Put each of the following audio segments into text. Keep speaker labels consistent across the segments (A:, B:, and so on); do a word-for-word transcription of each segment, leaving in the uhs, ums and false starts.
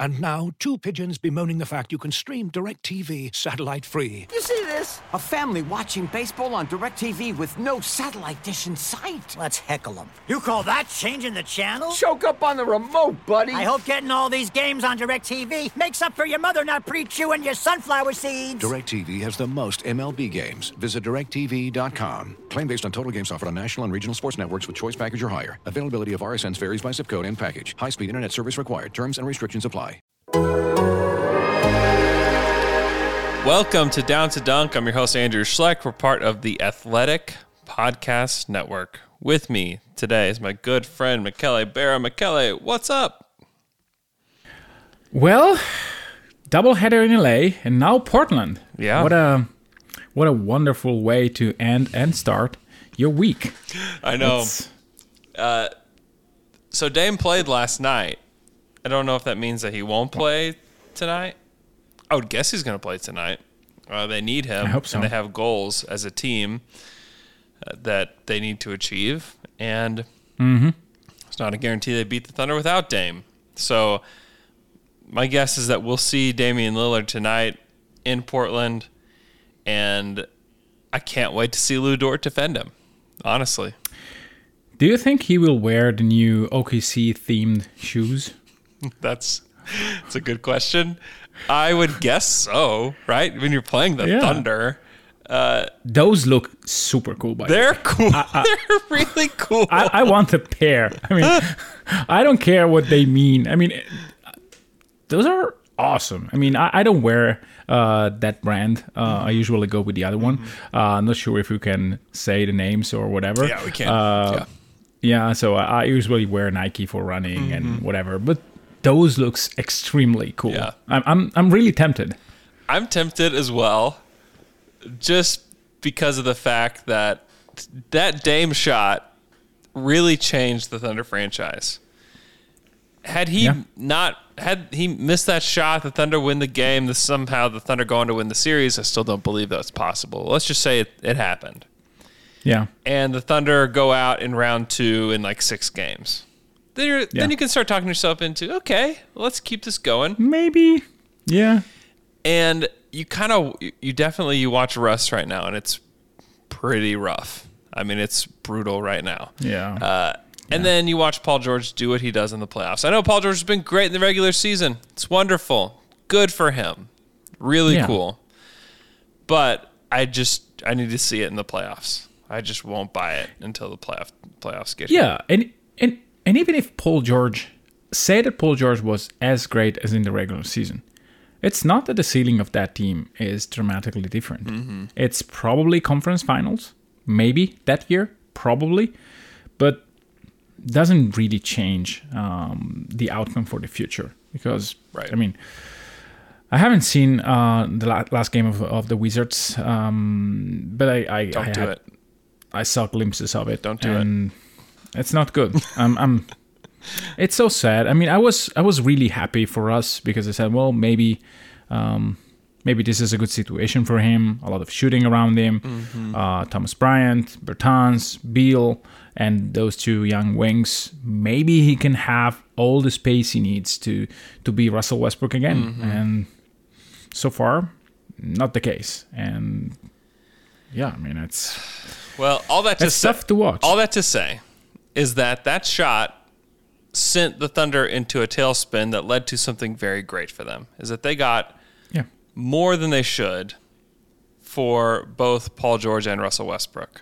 A: And now, two pigeons bemoaning the fact you can stream DirecTV satellite-free.
B: You see this? A family watching baseball on DirecTV with no satellite dish in sight.
C: Let's heckle them. You call that changing the channel?
B: Choke up on the remote, buddy.
C: I hope getting all these games on DirecTV makes up for your mother not pre-chewing your sunflower seeds.
A: DirecTV has the most M L B games. Visit direct T V dot com. Claim based on total games offered on national and regional sports networks with choice package or higher. Availability of R S Ns varies by zip code and package. High-speed internet service required. Terms and restrictions apply.
D: Welcome to Down to Dunk. I'm your host, Andrew Schleck. We're part of the Athletic Podcast Network. With me today is my good friend, Michele Barra. Michele, what's up?
E: Well, doubleheader in L A and now Portland.
D: Yeah.
E: What a what a wonderful way to end and start your week.
D: I know. Uh, so Dame played last night. I don't know if that means that he won't play tonight. I would guess he's going to play tonight. Uh, they need him.
E: I hope so.
D: And they have goals as a team uh, that they need to achieve. And
E: mm-hmm.
D: it's not a guarantee they beat the Thunder without Dame. So my guess is that we'll see Damian Lillard tonight in Portland. And I can't wait to see Lou Dort defend him, honestly.
E: Do you think he will wear the new O K C-themed shoes?
D: That's that's a good question. I would guess so, right? When you're playing the
E: yeah.
D: Thunder. Uh,
E: Those look super cool, by the way.
D: They're cool. I, I, they're really cool.
E: I, I want a pair. I mean, I don't care what they mean. I mean, those are awesome. I mean, I, I don't wear uh, that brand. Uh, mm-hmm. I usually go with the other one. Mm-hmm. Uh, I'm not sure if you can say the names or whatever.
D: Yeah, we can.
E: Uh,
D: yeah.
E: yeah, so I, I usually wear Nike for running mm-hmm. and whatever. But those looks extremely cool.
D: Yeah.
E: I'm, I'm I'm really tempted.
D: I'm tempted as well, just because of the fact that that Dame shot really changed the Thunder franchise. Had he yeah. not had he missed that shot, the Thunder win the game. The, somehow the Thunder go on to win the series. I still don't believe that's possible. Let's just say it, it happened.
E: Yeah.
D: And the Thunder go out in round two in like six games. Then, you're, yeah. then you can start talking yourself into, okay, let's keep this going.
E: Maybe. Yeah.
D: And you kind of, you definitely, you watch Russ right now, and it's pretty rough. I mean, it's brutal right now.
E: Yeah.
D: Uh, and
E: yeah.
D: then you watch Paul George do what he does in the playoffs. I know Paul George has been great in the regular season. It's wonderful. Good for him. Really
E: yeah.
D: cool. But I just, I need to see it in the playoffs. I just won't buy it until the playoff playoffs get
E: yeah.
D: here.
E: Yeah, and and And even if Paul George, say that Paul George was as great as in the regular season, it's not that the ceiling of that team is dramatically different. Mm-hmm. It's probably conference finals, maybe that year, probably, but doesn't really change um, the outcome for the future. Because,
D: right.
E: I mean, I haven't seen uh, the la- last game of, of the Wizards, um, but I, I,
D: Don't
E: I
D: do
E: had,
D: it.
E: I saw glimpses of it.
D: Don't do
E: and
D: it.
E: It's not good. I'm, I'm. It's so sad. I mean, I was, I was really happy for us because I said, well, maybe, um, maybe this is a good situation for him. A lot of shooting around him. Mm-hmm. Uh, Thomas Bryant, Bertans, Beal, and those two young wings. Maybe he can have all the space he needs to to be Russell Westbrook again. Mm-hmm. And so far, not the case. And yeah, I mean, it's
D: well, all that to
E: it's
D: say,
E: tough to watch.
D: All that to say is that that shot sent the Thunder into a tailspin that led to something very great for them, is that they got
E: yeah.
D: more than they should for both Paul George and Russell Westbrook.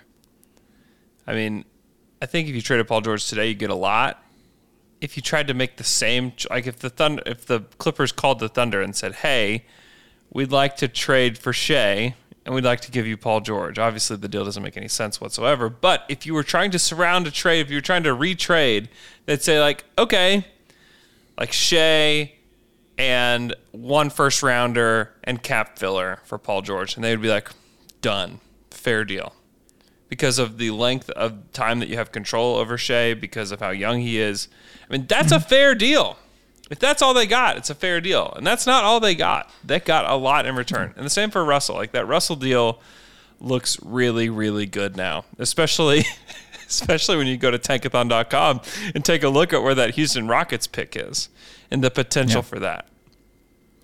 D: I mean, I think if you traded Paul George today, you get a lot. If you tried to make the same, like if the Thunder, if the Clippers called the Thunder and said, hey, we'd like to trade for Shea, and we'd like to give you Paul George. Obviously, the deal doesn't make any sense whatsoever. But if you were trying to surround a trade, if you were trying to retrade, they'd say, like, okay, like Shea and one first rounder and cap filler for Paul George. And they would be like, done. Fair deal. Because of the length of time that you have control over Shea, because of how young he is. I mean, that's a fair deal. If that's all they got, it's a fair deal. And that's not all they got. They got a lot in return. And the same for Russell. Like, that Russell deal looks really, really good now. Especially especially when you go to tankathon dot com and take a look at where that Houston Rockets pick is and the potential yeah. for that.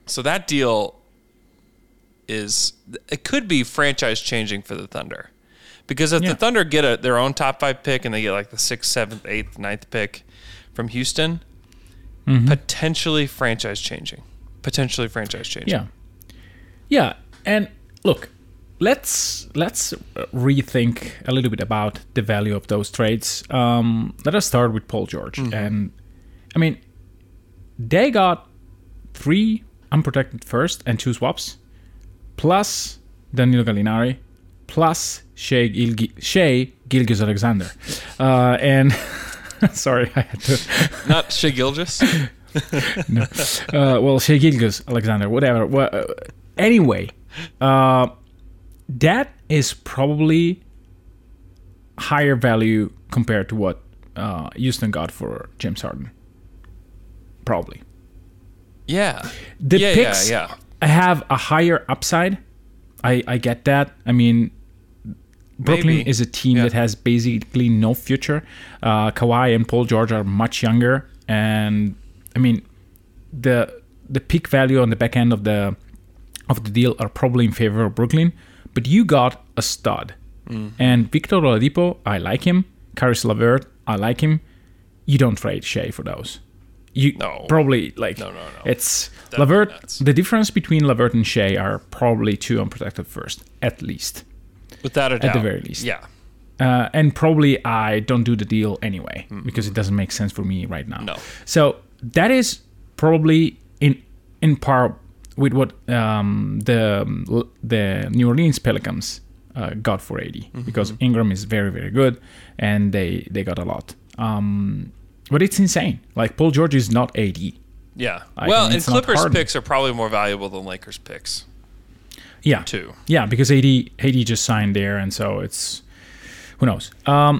D: So that deal is, it could be franchise changing for the Thunder. Because if
E: Yeah.
D: the Thunder get a, their own top five pick and they get like the sixth, seventh, eighth, ninth pick from Houston,
E: Mm-hmm.
D: potentially franchise changing. Potentially franchise changing.
E: Yeah. Yeah. And look, let's let's rethink a little bit about the value of those trades. Um, let us start with Paul George.
D: Mm-hmm.
E: And I mean, they got three unprotected first and two swaps, plus Danilo Gallinari, plus Shea, Gilgi- Shea Gilgeous-Alexander. Uh, and sorry, I had to...
D: Not Shea Gilgeous?
E: no. Uh, well, Shea Gilgeous-Alexander, whatever. Well, uh, anyway, uh, that is probably higher value compared to what uh, Houston got for James Harden. Probably.
D: Yeah.
E: The
D: yeah,
E: picks
D: yeah, yeah.
E: have a higher upside. I, I get that. I mean, Brooklyn
D: Maybe.
E: is a team
D: Yeah.
E: that has basically no future. Uh, Kawhi and Paul George are much younger, and I mean, the the peak value on the back end of the of the deal are probably in favor of Brooklyn. But you got a stud,
D: Mm-hmm.
E: and Victor Oladipo, I like him. Caris LeVert, I like him. You don't trade Shea for those. You
D: No.
E: probably like
D: No, no, no.
E: it's
D: That'd be
E: LeVert.
D: nuts.
E: The difference between LeVert and Shea are probably two unprotected first, at least.
D: Without a doubt.
E: At the very least.
D: Yeah.
E: Uh, and probably I don't do the deal anyway because it doesn't make sense for me right now.
D: No.
E: So that is probably in in par with what um, the the New Orleans Pelicans uh, got for A D because Ingram is very very good and they they got a lot. Um, but it's insane. Like Paul George is not A D.
D: Yeah.
E: I
D: well,
E: mean,
D: and
E: it's not
D: Clippers
E: Harden.
D: picks are probably more valuable than Lakers picks,
E: Yeah.
D: too.
E: Yeah, because A D A D just signed there, and so it's who knows. Um,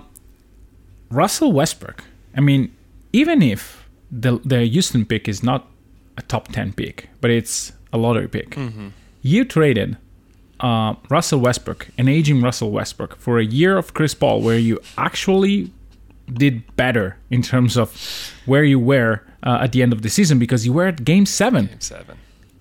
E: Russell Westbrook. I mean, even if the the Houston pick is not a top ten pick, but it's a lottery pick,
D: Mm-hmm.
E: you traded uh, Russell Westbrook, an aging Russell Westbrook, for a year of Chris Paul, where you actually did better in terms of where you were uh, at the end of the season because you were at Game Seven.
D: Game seven.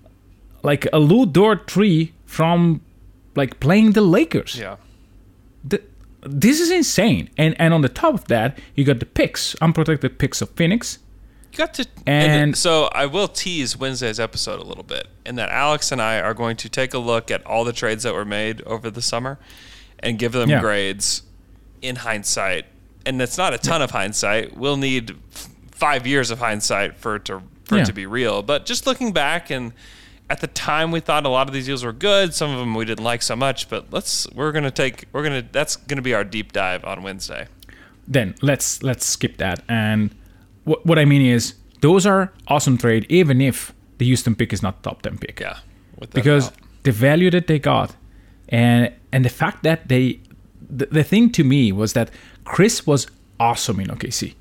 E: Like a Lou Dort three from like playing the Lakers.
D: Yeah.
E: The, this is insane. And and on the top of that, you got the picks, unprotected picks of Phoenix.
D: You got to, and,
E: And-
D: so I will tease Wednesday's episode a little bit, in that Alex and I are going to take a look at all the trades that were made over the summer and give them
E: Yeah.
D: grades in hindsight. And it's not a ton of hindsight. We'll need f- five years of hindsight for it to for
E: Yeah.
D: it to be real. But just looking back, and at the time we thought a lot of these deals were good. Some of them we didn't like so much. But let's we're gonna take we're gonna that's gonna be our deep dive on Wednesday.
E: Then let's let's skip that. And what what I mean is those are awesome trade, even if the Houston pick is not top ten pick.
D: Yeah, with that
E: Because
D: doubt.
E: the value that they got, and and the fact that they, the, the thing to me was that Chris was awesome in O K C.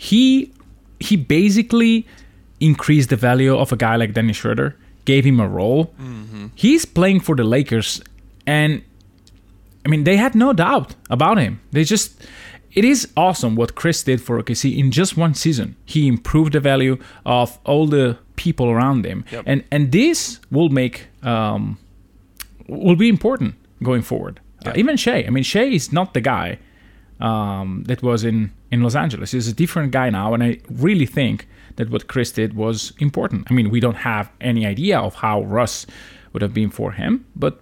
E: He he basically increased the value of a guy like Dennis Schroeder, gave him a role.
D: Mm-hmm.
E: He's playing for the Lakers, and I mean they had no doubt about him. They just it is awesome what Chris did for O K C in just one season. He improved the value of all the people around him,
D: Yep.
E: and and this will make um, will be important going forward. Uh, even Shea. I mean, Shea is not the guy um, that was in, in Los Angeles. He's a different guy now, and I really think that what Chris did was important. I mean, we don't have any idea of how Russ would have been for him, but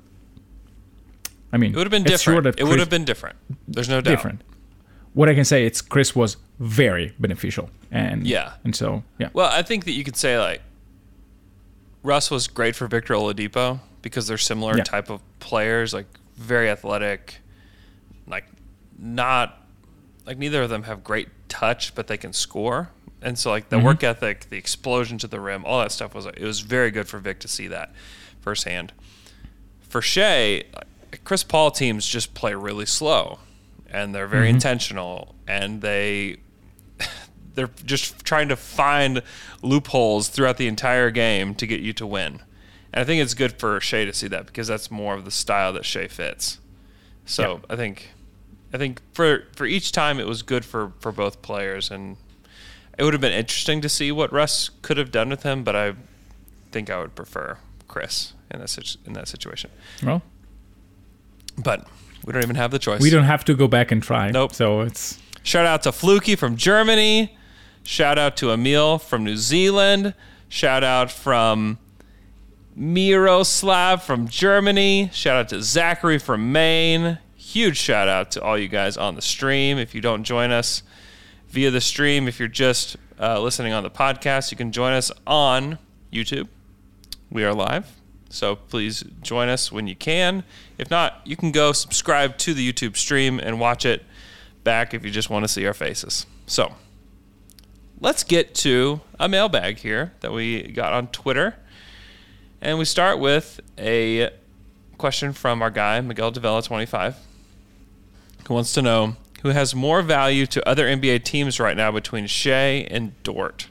E: I mean,
D: It would have been
E: it's sure
D: different.
E: that
D: It would
E: Chris-
D: have been different. There's no doubt.
E: different. What I can say, it's Chris was very beneficial, and
D: Yeah.
E: and so yeah,
D: Well, I think that you could say like Russ was great for Victor Oladipo because they're similar
E: Yeah.
D: type of players, like very athletic, like not like neither of them have great touch, but they can score. And so like the
E: Mm-hmm.
D: work ethic, the explosion to the rim, all that stuff was it was very good for Vic to see that firsthand. For Shea, Chris Paul teams just play really slow, and they're very
E: Mm-hmm.
D: intentional, and they they're just trying to find loopholes throughout the entire game to get you to win. And I think it's good for Shea to see that because that's more of the style that Shea fits. So I think I think for for each time it was good for, for both players, and it would have been interesting to see what Russ could have done with him, but I think I would prefer Chris in that situ- in that situation.
E: Well,
D: but we don't even have the choice.
E: we don't have to go back and try.
D: Nope.
E: So it's
D: Shout out to Fluky from Germany. Shout out to Emil from New Zealand. Shout out from Miroslav from Germany. Shout out to Zachary from Maine. Huge shout out to all you guys on the stream. If you don't join us via the stream, if you're just uh, listening on the podcast, you can join us on YouTube. We are live, so please join us when you can. If not, you can go subscribe to the YouTube stream and watch it back if you just want to see our faces. So let's get to a mailbag here that we got on Twitter. And we start with a question from our guy, Miguel Davila twenty-five, who wants to know who has more value to other N B A teams right now between Shea and Dort.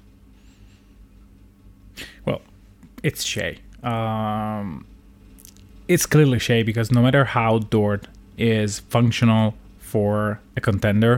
E: Well, it's Shea. Um, it's clearly Shea because no matter how Dort is functional for a contender,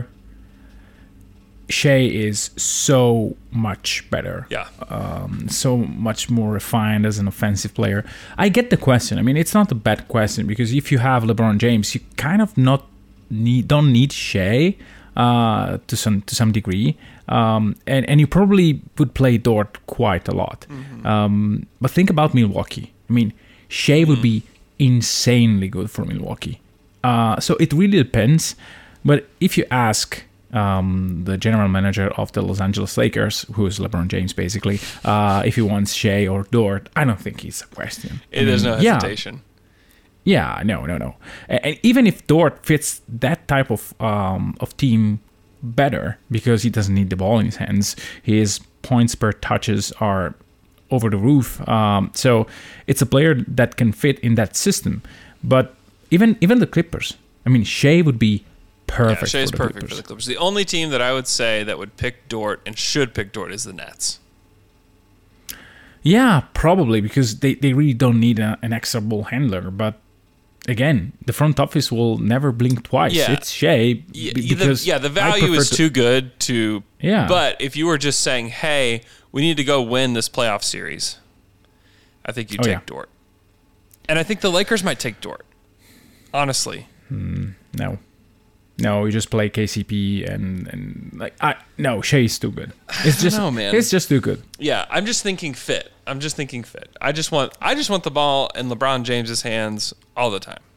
E: Shea is so much better.
D: Yeah.
E: Um, so much more refined as an offensive player. I get the question. I mean, it's not a bad question because if you have LeBron James, you kind of not need don't need Shea uh, to some to some degree, um, and and you probably would play Dort quite a lot. Mm-hmm. Um, but think about Milwaukee. I mean, Shea mm-hmm. would be insanely good for Milwaukee. Uh, so it really depends. But if you ask um, the general manager of the Los Angeles Lakers, who is LeBron James basically, uh, if he wants Shea or Dort, I don't think it's a question.
D: It, there's no hesitation.
E: Yeah, yeah no, no, no. And, and even if Dort fits that type of um, of team better, because he doesn't need the ball in his hands, his points per touches are over the roof. Um, so it's a player that can fit in that system. But even even the Clippers, I mean, Shea would be perfect.
D: Yeah, Shea's
E: for the
D: perfect
E: Clippers.
D: for the Clippers. The only team that I would say that would pick Dort and should pick Dort is the Nets.
E: Yeah, probably because they, they really don't need a, an extra ball handler. But again, the front office will never blink twice.
D: Yeah.
E: It's Shea
D: Yeah,
E: b- because
D: the, yeah, the value is
E: to,
D: too good to.
E: Yeah.
D: But if you were just saying, "Hey, we need to go win this playoff series," I think you
E: Oh,
D: take
E: yeah.
D: Dort, and I think the Lakers might take Dort. Honestly,
E: no, no, you just play K C P and and like I no, Shea's too good. It's just
D: know, man.
E: It's just too good.
D: yeah, I'm just thinking fit. I'm just thinking fit. I just want, I just want the ball in LeBron James's hands all the time.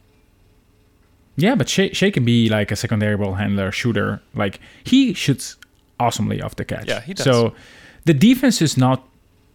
E: Yeah, but Shea, Shea can be like a secondary ball handler, shooter. Like he shoots awesomely off the catch.
D: Yeah, he does.
E: So the defense is not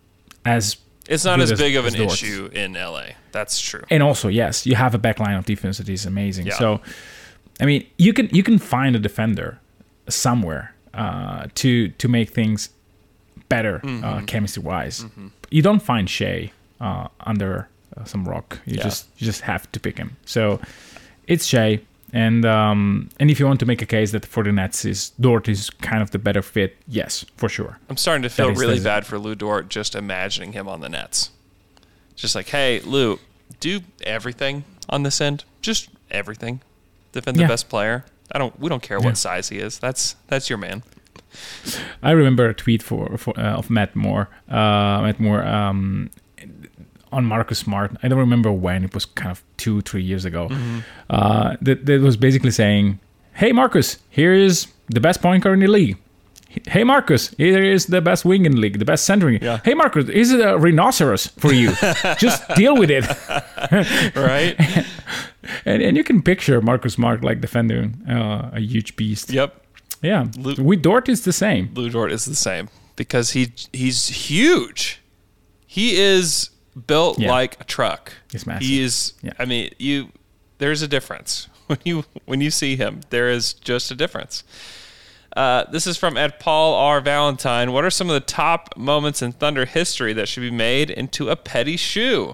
E: as
D: It's not
E: good
D: as
E: as-
D: big of
E: as
D: an
E: Dort's.
D: issue in L A. That's true.
E: And also, yes, you have a back line of defense that is amazing.
D: Yeah.
E: So, I mean, you can you can find a defender somewhere uh, to to make things better
D: Mm-hmm.
E: uh, chemistry wise. You don't find Shea uh, under uh, some rock. You
D: Yeah.
E: just you just have to pick him. So it's Shea. And um, and if you want to make a case that for the Nets is Dort is kind of the better fit, yes, for sure.
D: I'm starting to feel
E: is-
D: really
E: that is-
D: bad for Lou Dort just imagining him on the Nets. Just like, hey, Lou, do everything on this end. Just everything. Defend the
E: Yeah.
D: best player. I don't. We don't care
E: Yeah.
D: what size he is. That's that's your man.
E: I remember a tweet for, for uh, of Matt Moore, uh, Matt Moore um, on Marcus Smart. I don't remember when. It was kind of two, three years ago.
D: Mm-hmm.
E: Uh, that, that was basically saying, "Hey Marcus, here is the best point guard in the league. Hey Marcus, here is the best wing in the league, the best center.
D: Yeah.
E: Hey Marcus, is it a rhinoceros for you? Just deal with it."
D: Right?
E: And, and you can picture Marcus Smart like defending uh, a huge beast.
D: Yep.
E: Yeah,
D: Lu-
E: with Dort is the same.
D: Lou Dort is the same because he he's huge. He is built
E: Yeah.
D: like a truck.
E: He's massive.
D: He is.
E: Yeah.
D: I mean, you. There's a difference when you when you see him. There is just a difference. Uh, this is from at Paul R. Valentine. What are some of the top moments in Thunder history that should be made into a petty shoe?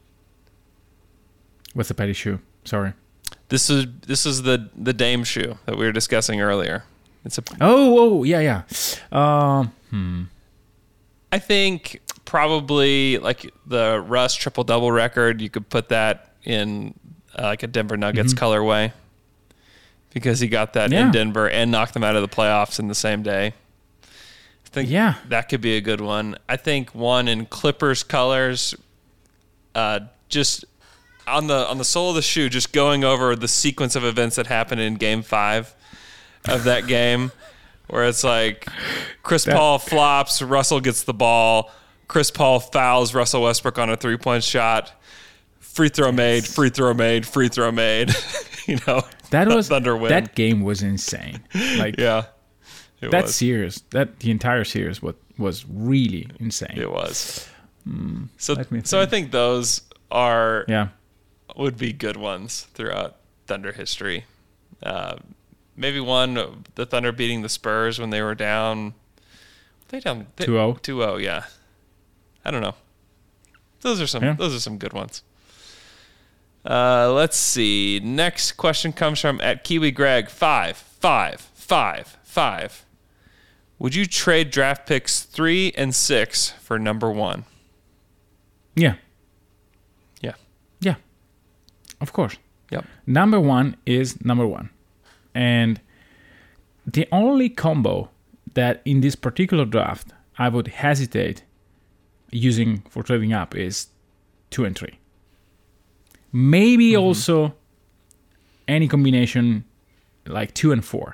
E: What's the petty shoe? Sorry.
D: This is this is the the Dame shoe that we were discussing earlier. It's a.
E: Oh, oh, yeah, yeah. Um,
D: I think probably like the Russ triple double record. You could put that in uh, like a Denver Nuggets colorway because he got that
E: Yeah.
D: in Denver and knocked them out of the playoffs in the same day. think
E: Yeah.
D: that could be a good one. I think one in Clippers colors, uh, just on the on the sole of the shoe, just going over the sequence of events that happened in Game Five of that game, where it's like Chris
E: That-
D: Paul flops, Russell gets the ball, Chris Paul fouls Russell Westbrook on a three point shot, free throw made, free throw made, free throw made. you know,
E: That was
D: Thunder win.
E: that game was insane. Like
D: yeah, it
E: that
D: was.
E: series, that the entire series was was really insane.
D: It was. so,
E: let me
D: so I
E: think.
D: think those are
E: Yeah.
D: would be good ones throughout Thunder history. Uh, maybe one, the Thunder beating the Spurs when they were down. They down they-
E: two oh.
D: two oh, yeah. I don't know. Those are some.
E: Yeah.
D: Those are some good ones. Uh, let's see. Next question comes from at Kiwi Greg five five five five. Would you trade draft picks three and six for number one?
E: Yeah.
D: Yeah.
E: Yeah. Of course.
D: Yep.
E: Number one is number one. And the only combo that in this particular draft I would hesitate using for trading up is two and three. Maybe
D: Mm-hmm.
E: also any combination like two and four.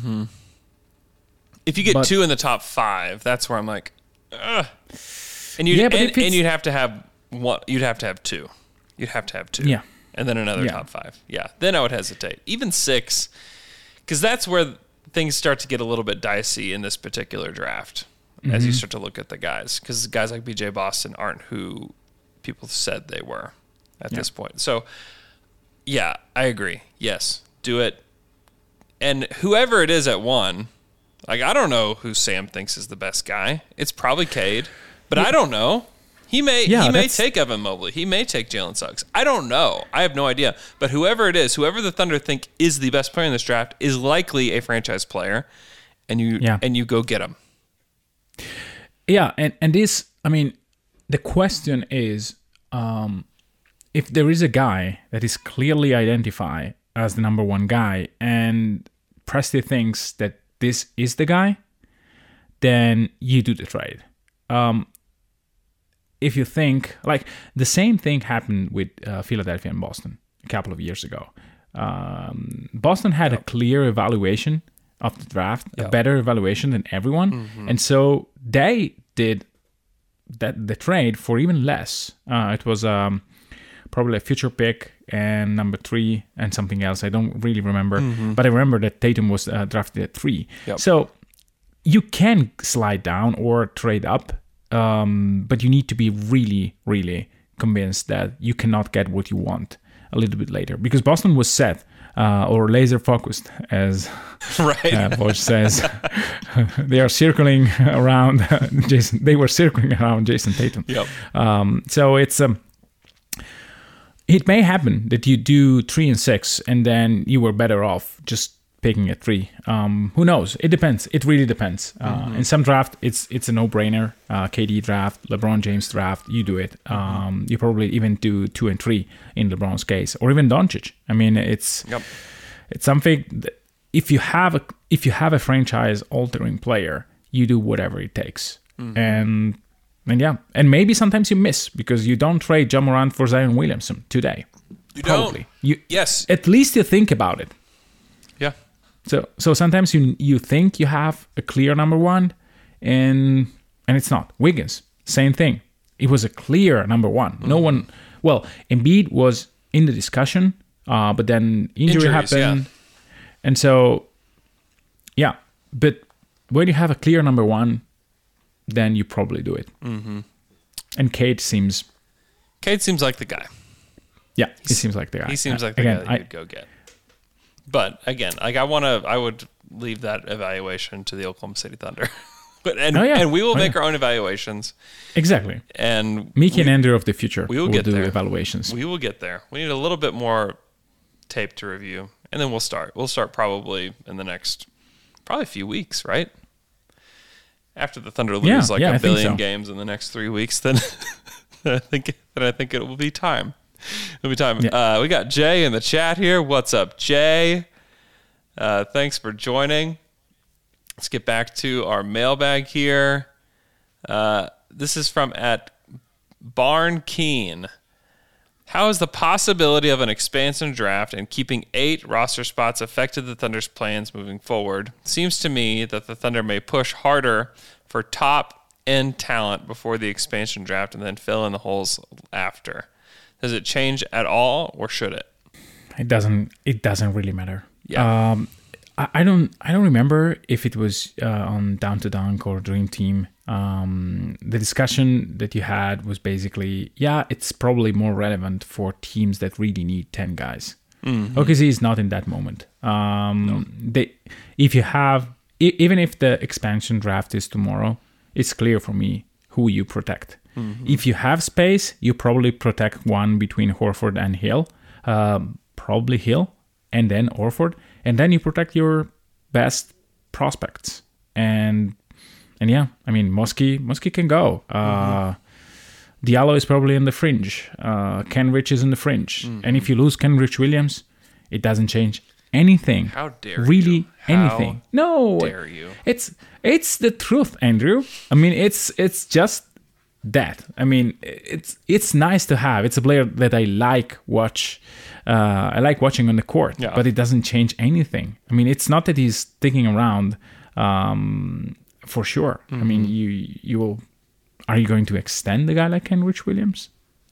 D: If you get
E: But-
D: two in the top five, that's where I'm like, ugh. And you'd,
E: Yeah, but
D: and,
E: if it's-
D: and you'd have to have one. You'd have to have two. You'd have to have two.
E: Yeah.
D: And then another
E: Yeah.
D: top five. Yeah. Then I would hesitate. Even six, because that's where things start to get a little bit dicey in this particular draft as
E: Mm-hmm.
D: you start to look at the guys. Because guys like B J Boston aren't who people said they were at
E: Yeah.
D: this point. So, yeah, I agree. Yes, do it. And whoever it is at one, like, I don't know who Sam thinks is the best guy. It's probably Cade, but I don't know. He may
E: Yeah,
D: he may
E: that's-
D: take Evan Mobley. He may take Jalen Suggs. I don't know. I have no idea. But whoever it is, whoever the Thunder think is the best player in this draft is likely a franchise player, and you
E: Yeah.
D: and you go get him.
E: Yeah, and, and this, I mean, the question is, um, if there is a guy that is clearly identified as the number one guy, and Presti thinks that this is the guy, then you do the trade. Um, if you think, like, the same thing happened with uh, Philadelphia and Boston a couple of years ago. Um, Boston had a clear evaluation of the draft, a
D: Yep.
E: better evaluation than everyone, and so they did that the trade for even less. Uh, it was um, probably a future pick and number three and something else. I don't really remember, but I remember that Tatum was uh, drafted at three.
D: Yep.
E: So you can slide down or trade up, um, but you need to be really, really convinced that you cannot get what you want a little bit later, because Boston was set uh, or laser focused, as
D: Right.
E: uh, Woj says. They are circling around Jason. They were circling around Jason Tatum.
D: Yep.
E: Um, so it's um, it may happen that you do three and six, and then you were better off just picking at three. Um, who knows? It depends. It really depends. Uh, in some draft, it's it's a no-brainer. Uh, K D draft, LeBron James draft, you do it. Um, you probably even do two and three in LeBron's case, or even Doncic. I mean, it's
D: Yep.
E: it's something. That if you have a if you have a franchise-altering player, you do whatever it takes, and and yeah, and maybe sometimes you miss because you don't trade Ja Morant for Zion Williamson today.
D: You
E: Probably.
D: don't.
E: You
D: Yes.
E: at least you think about it.
D: Yeah.
E: So so sometimes you you think you have a clear number one, and and it's not. Wiggins, same thing. It was a clear number one. No one. Well, Embiid was in the discussion, uh, but then injury
D: Injuries,
E: happened,
D: yeah.
E: and so yeah. But when you have a clear number one, then you probably do it. Mm-hmm. And Cade seems,
D: Cade seems like the guy.
E: yeah, he seems like the guy.
D: He seems
E: Uh,
D: like the
E: again,
D: guy that
E: I-
D: you'd go get. But again, like I want to, I would leave that evaluation to the Oklahoma City Thunder. But and
E: Oh, yeah.
D: and we will
E: Oh,
D: make
E: yeah.
D: our own evaluations.
E: exactly.
D: And
E: Mickey
D: we,
E: and Andrew of the future
D: we will
E: will
D: get
E: do
D: there.
E: evaluations.
D: we will get there. We need a little bit more tape to review, and then we'll start. We'll start probably in the next, probably a few weeks, right? After the Thunder lose
E: Yeah,
D: like
E: yeah, I
D: a
E: think
D: billion
E: so.
D: games in the next three weeks, then I think then I think it will be time. It'll be time.
E: Yeah.
D: Uh, we got Jay in the chat here. What's up, Jay? Uh, thanks for joining. Let's get back to our mailbag here. Uh, this is from at Barn Keen. How has the possibility of an expansion draft and keeping eight roster spots affected the Thunder's plans moving forward? Seems to me that the Thunder may push harder for top-end talent before the expansion draft and then fill in the holes after. Does it change at all, or should it?
E: It doesn't. It doesn't really matter.
D: Yeah.
E: Um, I, I don't. I don't remember if it was uh, on Down to Dunk or Dream Team. Um, the discussion that you had was basically, yeah, it's probably more relevant for teams that really need ten guys. Mm-hmm. O K C is not in that moment. Um, no. They, if you have, I- even if the expansion draft is tomorrow, it's clear for me who you protect. Mm-hmm. If you have space, you probably protect one between Horford and Hill, um, probably Hill, and then Horford, and then you protect your best prospects. And And yeah, I mean, Mosky, Mosky can go. Uh, mm-hmm. Diallo is probably in the fringe. Uh, Kenrich is in the fringe. Mm-hmm. And if you lose Kenrich Williams, it doesn't change anything.
D: How dare
E: really
D: you? How
E: anything? No,
D: dare you?
E: It's it's the truth, Andrew. I mean, it's it's just that. I mean, it's it's nice to have. It's a player that I like watch. Uh, I like watching on the court,
D: yeah.
E: but it doesn't change anything. I mean, it's not that he's sticking around. Um, For sure. Mm-hmm. I mean, you you will. Are you going to extend a guy like Kenrich Williams?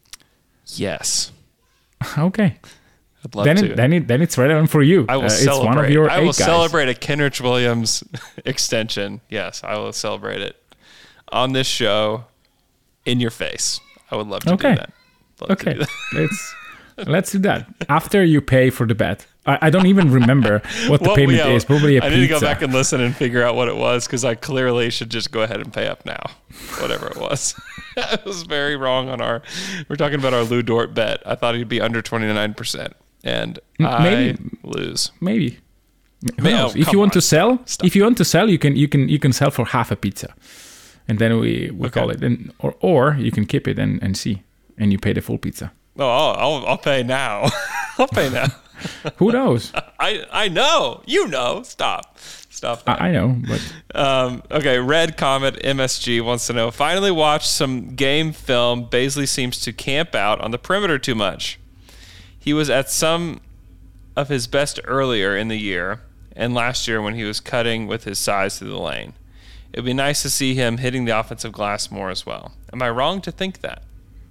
D: Yes.
E: Okay.
D: I'd love
E: then
D: to.
E: It, then it then it's relevant for you.
D: I will
E: uh,
D: celebrate.
E: It's one of your
D: I
E: eight
D: will
E: guys.
D: celebrate a Kenrich Williams extension. Yes, I will celebrate it on this show in your face. I would love to
E: okay.
D: do that. Love
E: okay.
D: Do that.
E: let's let's do that after you pay for the bet. I, I don't even remember what the
D: well,
E: payment
D: yeah,
E: is. Probably a
D: I
E: pizza.
D: need to go back and listen and figure out what it was because I clearly should just go ahead and pay up now, whatever it was. I was very wrong on our. We're talking about our Lou Dort bet. I thought he'd be under twenty-nine percent, and
E: maybe,
D: I lose.
E: Maybe. Who
D: Maybe
E: knows?
D: oh,
E: if you want
D: on.
E: to sell,
D: Stop.
E: if you want to sell, you can you can you can sell for half a pizza, and then we, we
D: Okay.
E: call it. And or or you can keep it and, and see, and you pay the full pizza.
D: Oh, I'll, I'll, I'll pay now. I'll pay now.
E: Who knows?
D: I I know. You know. Stop. Stop that.
E: I, I know, but
D: Um, okay, Red Comet M S G wants to know, finally watched some game film. Baisley seems to camp out on the perimeter too much. He was at some of his best earlier in the year and last year when he was cutting with his size through the lane. It'd be nice to see him hitting the offensive glass more as well. Am I wrong to think that?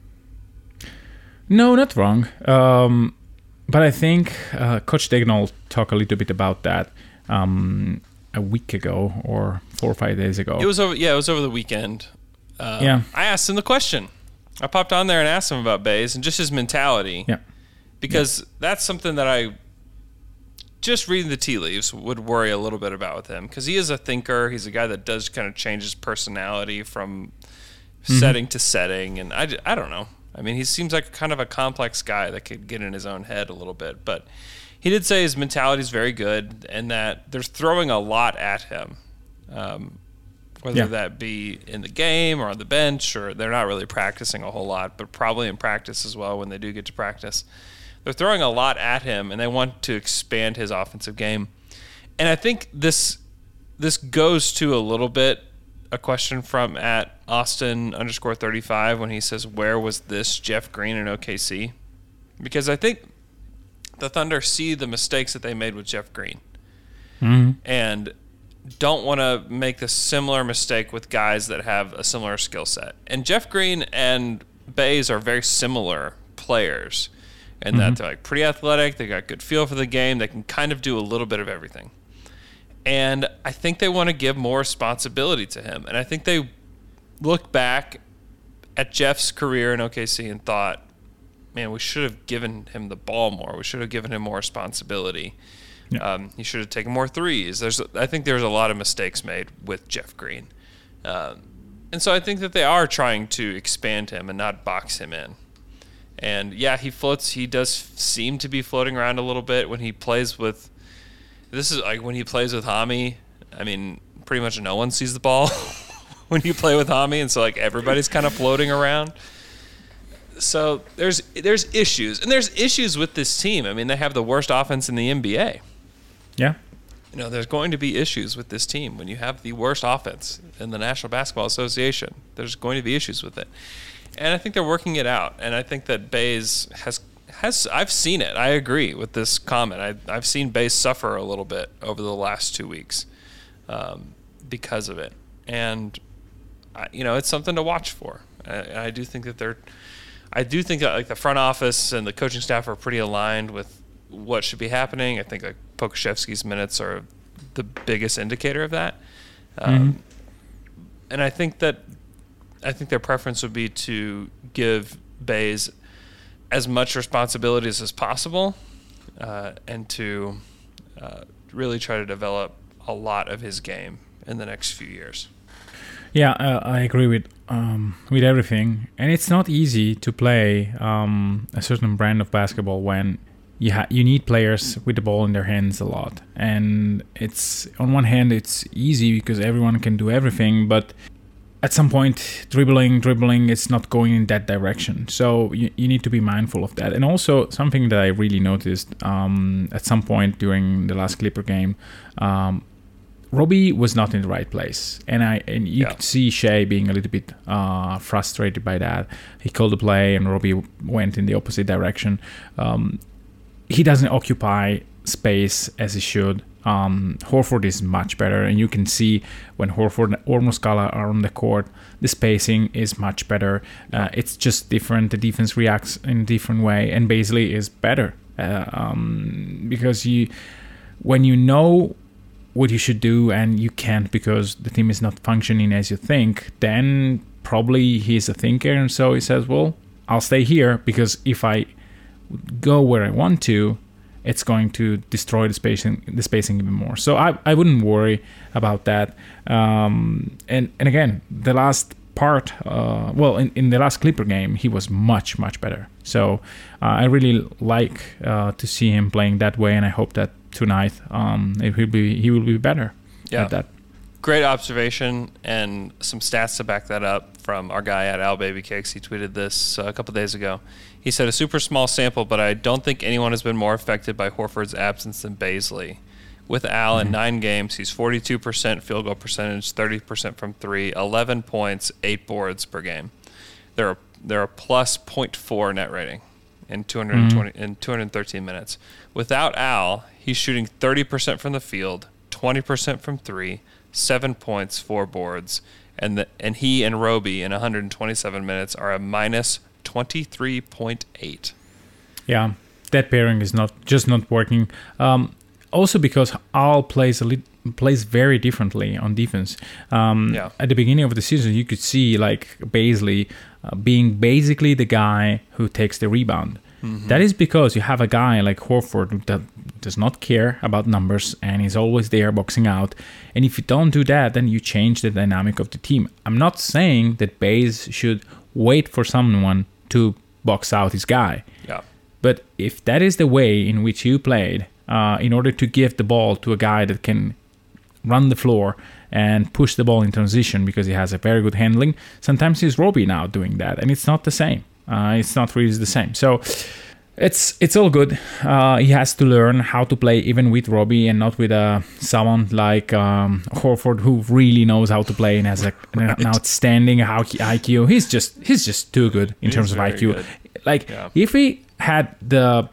E: no, not wrong. Um, but I think uh, Coach Dagnall talked a little bit about that um, a week ago or four or five days ago.
D: It was over. Yeah, it was over the weekend. Um,
E: Yeah.
D: I asked him the question. I popped on there and asked him about Bays and just his mentality.
E: Yeah.
D: Because that's something that I, just reading the tea leaves, would worry a little bit about with him. Because he is a thinker. He's a guy that does kind of change his personality from mm-hmm. setting to setting. And I, I don't know. I mean, he seems like kind of a complex guy that could get in his own head a little bit. But he did say his mentality is very good and that they're throwing a lot at him. Um, whether
E: Yeah.
D: that be in the game or on the bench, or they're not really practicing a whole lot, but probably in practice as well when they do get to practice. They're throwing a lot at him, and they want to expand his offensive game. And I think this this goes to a little bit a question from at Austin underscore thirty-five when he says, where was this Jeff Green in O K C? Because I think the Thunder see the mistakes that they made with Jeff Green.
E: Mm-hmm.
D: And don't want to make the similar mistake with guys that have a similar skill set. And Jeff Green and Bays are very similar players in mm-hmm. that they're like pretty athletic, they got good feel for the game, they can kind of do a little bit of everything. And I think they want to give more responsibility to him. And I think they look back at Jeff's career in O K C and thought, man, we should have given him the ball more. We should have given him more responsibility. Yeah. Um, he should have taken more threes. There's, I think there's a lot of mistakes made with Jeff Green. Um, and so I think that they are trying to expand him and not box him in. And, yeah, he floats. He does seem to be floating around a little bit when he plays with – this is like when he plays with Hami. I mean, pretty much no one sees the ball when you play with Hami, and so, like, everybody's kind of floating around. So there's there's issues. And there's issues with this team. I mean, they have the worst offense in the N B A.
E: Yeah.
D: you know, there's going to be issues with this team when you have the worst offense in the National Basketball Association. There's going to be issues with it. And I think they're working it out. And I think that Bays has, has I've seen it. I agree with this comment. I, I've seen Bays suffer a little bit over the last two weeks um, because of it. And, I, you know, it's something to watch for. I, I do think that they're, I do think that like the front office and the coaching staff are pretty aligned with what should be happening. I think like Pokusevski's minutes are the biggest indicator of that. Um,
E: Mm-hmm.
D: And I think that I think their preference would be to give Bays as much responsibilities as possible uh, and to uh, really try to develop a lot of his game in the next few years.
E: Yeah, uh, I agree with um, with everything, and it's not easy to play um, a certain brand of basketball when you ha- you need players with the ball in their hands a lot. And it's on one hand it's easy because everyone can do everything, but at some point dribbling, dribbling, it's not going in that direction. So you, you need to be mindful of that. And also something that I really noticed um, at some point during the last Clipper game. Um, Robbie was not in the right place, and I and you
D: yeah.
E: could see Shea being a little bit uh, frustrated by that. He called the play, and Robbie went in the opposite direction. Um, he doesn't occupy space as he should. Um, Horford is much better, and you can see when Horford or Muscala are on the court, the spacing is much better. Uh, it's just different. The defense reacts in a different way, and Bazley is better uh, um, because you, when you know what you should do and you can't because the team is not functioning as you think, then probably he's a thinker, and so he says, well, I'll stay here because if I go where I want to, it's going to destroy the spacing the spacing even more. So I, I wouldn't worry about that. Um, and, and again, the last part, uh, well, in, in the last Clipper game, he was much, much better. So uh, I really like uh, to see him playing that way, and I hope that tonight um it will be he will be better
D: yeah.
E: at that.
D: Great observation, and some stats to back that up from our guy at Al Baby Cakes. He tweeted this uh, a couple days ago. He said, a super small sample, but I don't think anyone has been more affected by Horford's absence than Bazley. With Al mm-hmm. in nine games, he's forty-two percent field goal percentage, thirty percent from three, eleven points, eight boards per game. They're a, they're a plus zero point four net rating in two hundred twenty mm-hmm. in two hundred thirteen minutes. Without Al, he's shooting thirty percent from the field, twenty percent from three, seven points, four boards, and the, and he and Roby in one hundred twenty-seven minutes are a minus twenty-three point eight.
E: Yeah, that pairing is not just not working. Um, also because Al plays a li- plays very differently on defense. Um,
D: yeah. At
E: the beginning of the season, you could see like Bazley uh, being basically the guy who takes the rebound. Mm-hmm. That is because you have a guy like Horford that does not care about numbers and is always there boxing out. And if you don't do that, then you change the dynamic of the team. I'm not saying that Bays should wait for someone to box out his guy.
D: Yeah.
E: But if that is the way in which you played, uh, in order to give the ball to a guy that can run the floor and push the ball in transition because he has a very good handling, sometimes he's Robbie now doing that, and it's not the same. Uh, it's not really the same. So it's it's all good. Uh, he has to learn how to play even with Robbie and not with uh, someone like um, Horford who really knows how to play and has a, right. an outstanding I Q. He's just he's just too good in
D: he's
E: terms of I Q.
D: Good.
E: Like
D: yeah.
E: if he had the,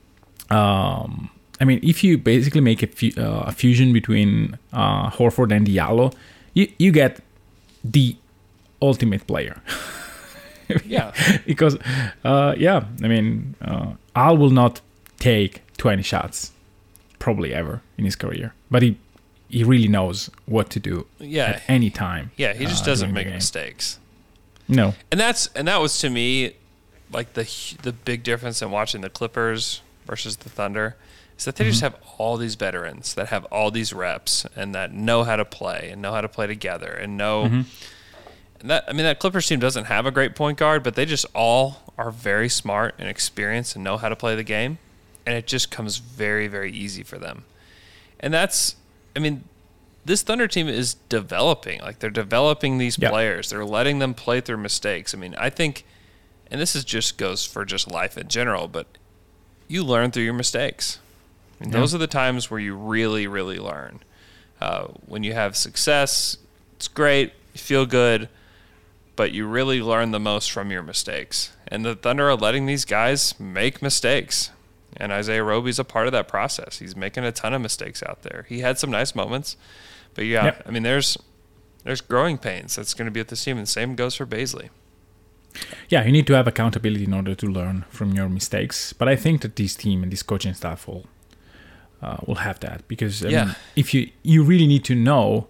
E: um, I mean, if you basically make a, fu- uh, a fusion between uh, Horford and Diallo, you you get the ultimate player.
D: Yeah,
E: because uh, yeah, I mean, uh, Al will not take twenty shots, probably ever in his career, but he he really knows what to do
D: yeah.
E: at any time.
D: Yeah, he just
E: uh,
D: doesn't make mistakes.
E: No,
D: and that's and that was to me like the the big difference in watching the Clippers versus the Thunder is that they mm-hmm. just have all these veterans that have all these reps and that know how to play and know how to play together and know. Mm-hmm. That, I mean, that Clippers team doesn't have a great point guard, but they just all are very smart and experienced and know how to play the game, and it just comes very, very easy for them. And that's, I mean, this Thunder team is developing. Like, they're developing these yep. players. They're letting them play through mistakes. I mean, I think, and this is just goes for just life in general, but you learn through your mistakes. And
E: Yeah.
D: those are the times where you really, really learn. Uh, when you have success, it's great, you feel good, but you really learn the most from your mistakes. And the Thunder are letting these guys make mistakes. And Isaiah Roby's a part of that process. He's making a ton of mistakes out there. He had some nice moments, but yeah,
E: Yep.
D: I mean, there's there's growing pains that's going to be with this team, and the same goes for Bazley.
E: Yeah, you need to have accountability in order to learn from your mistakes. But I think that this team and this coaching staff will uh, will have that, because I
D: Yeah.
E: mean, if you you really need to know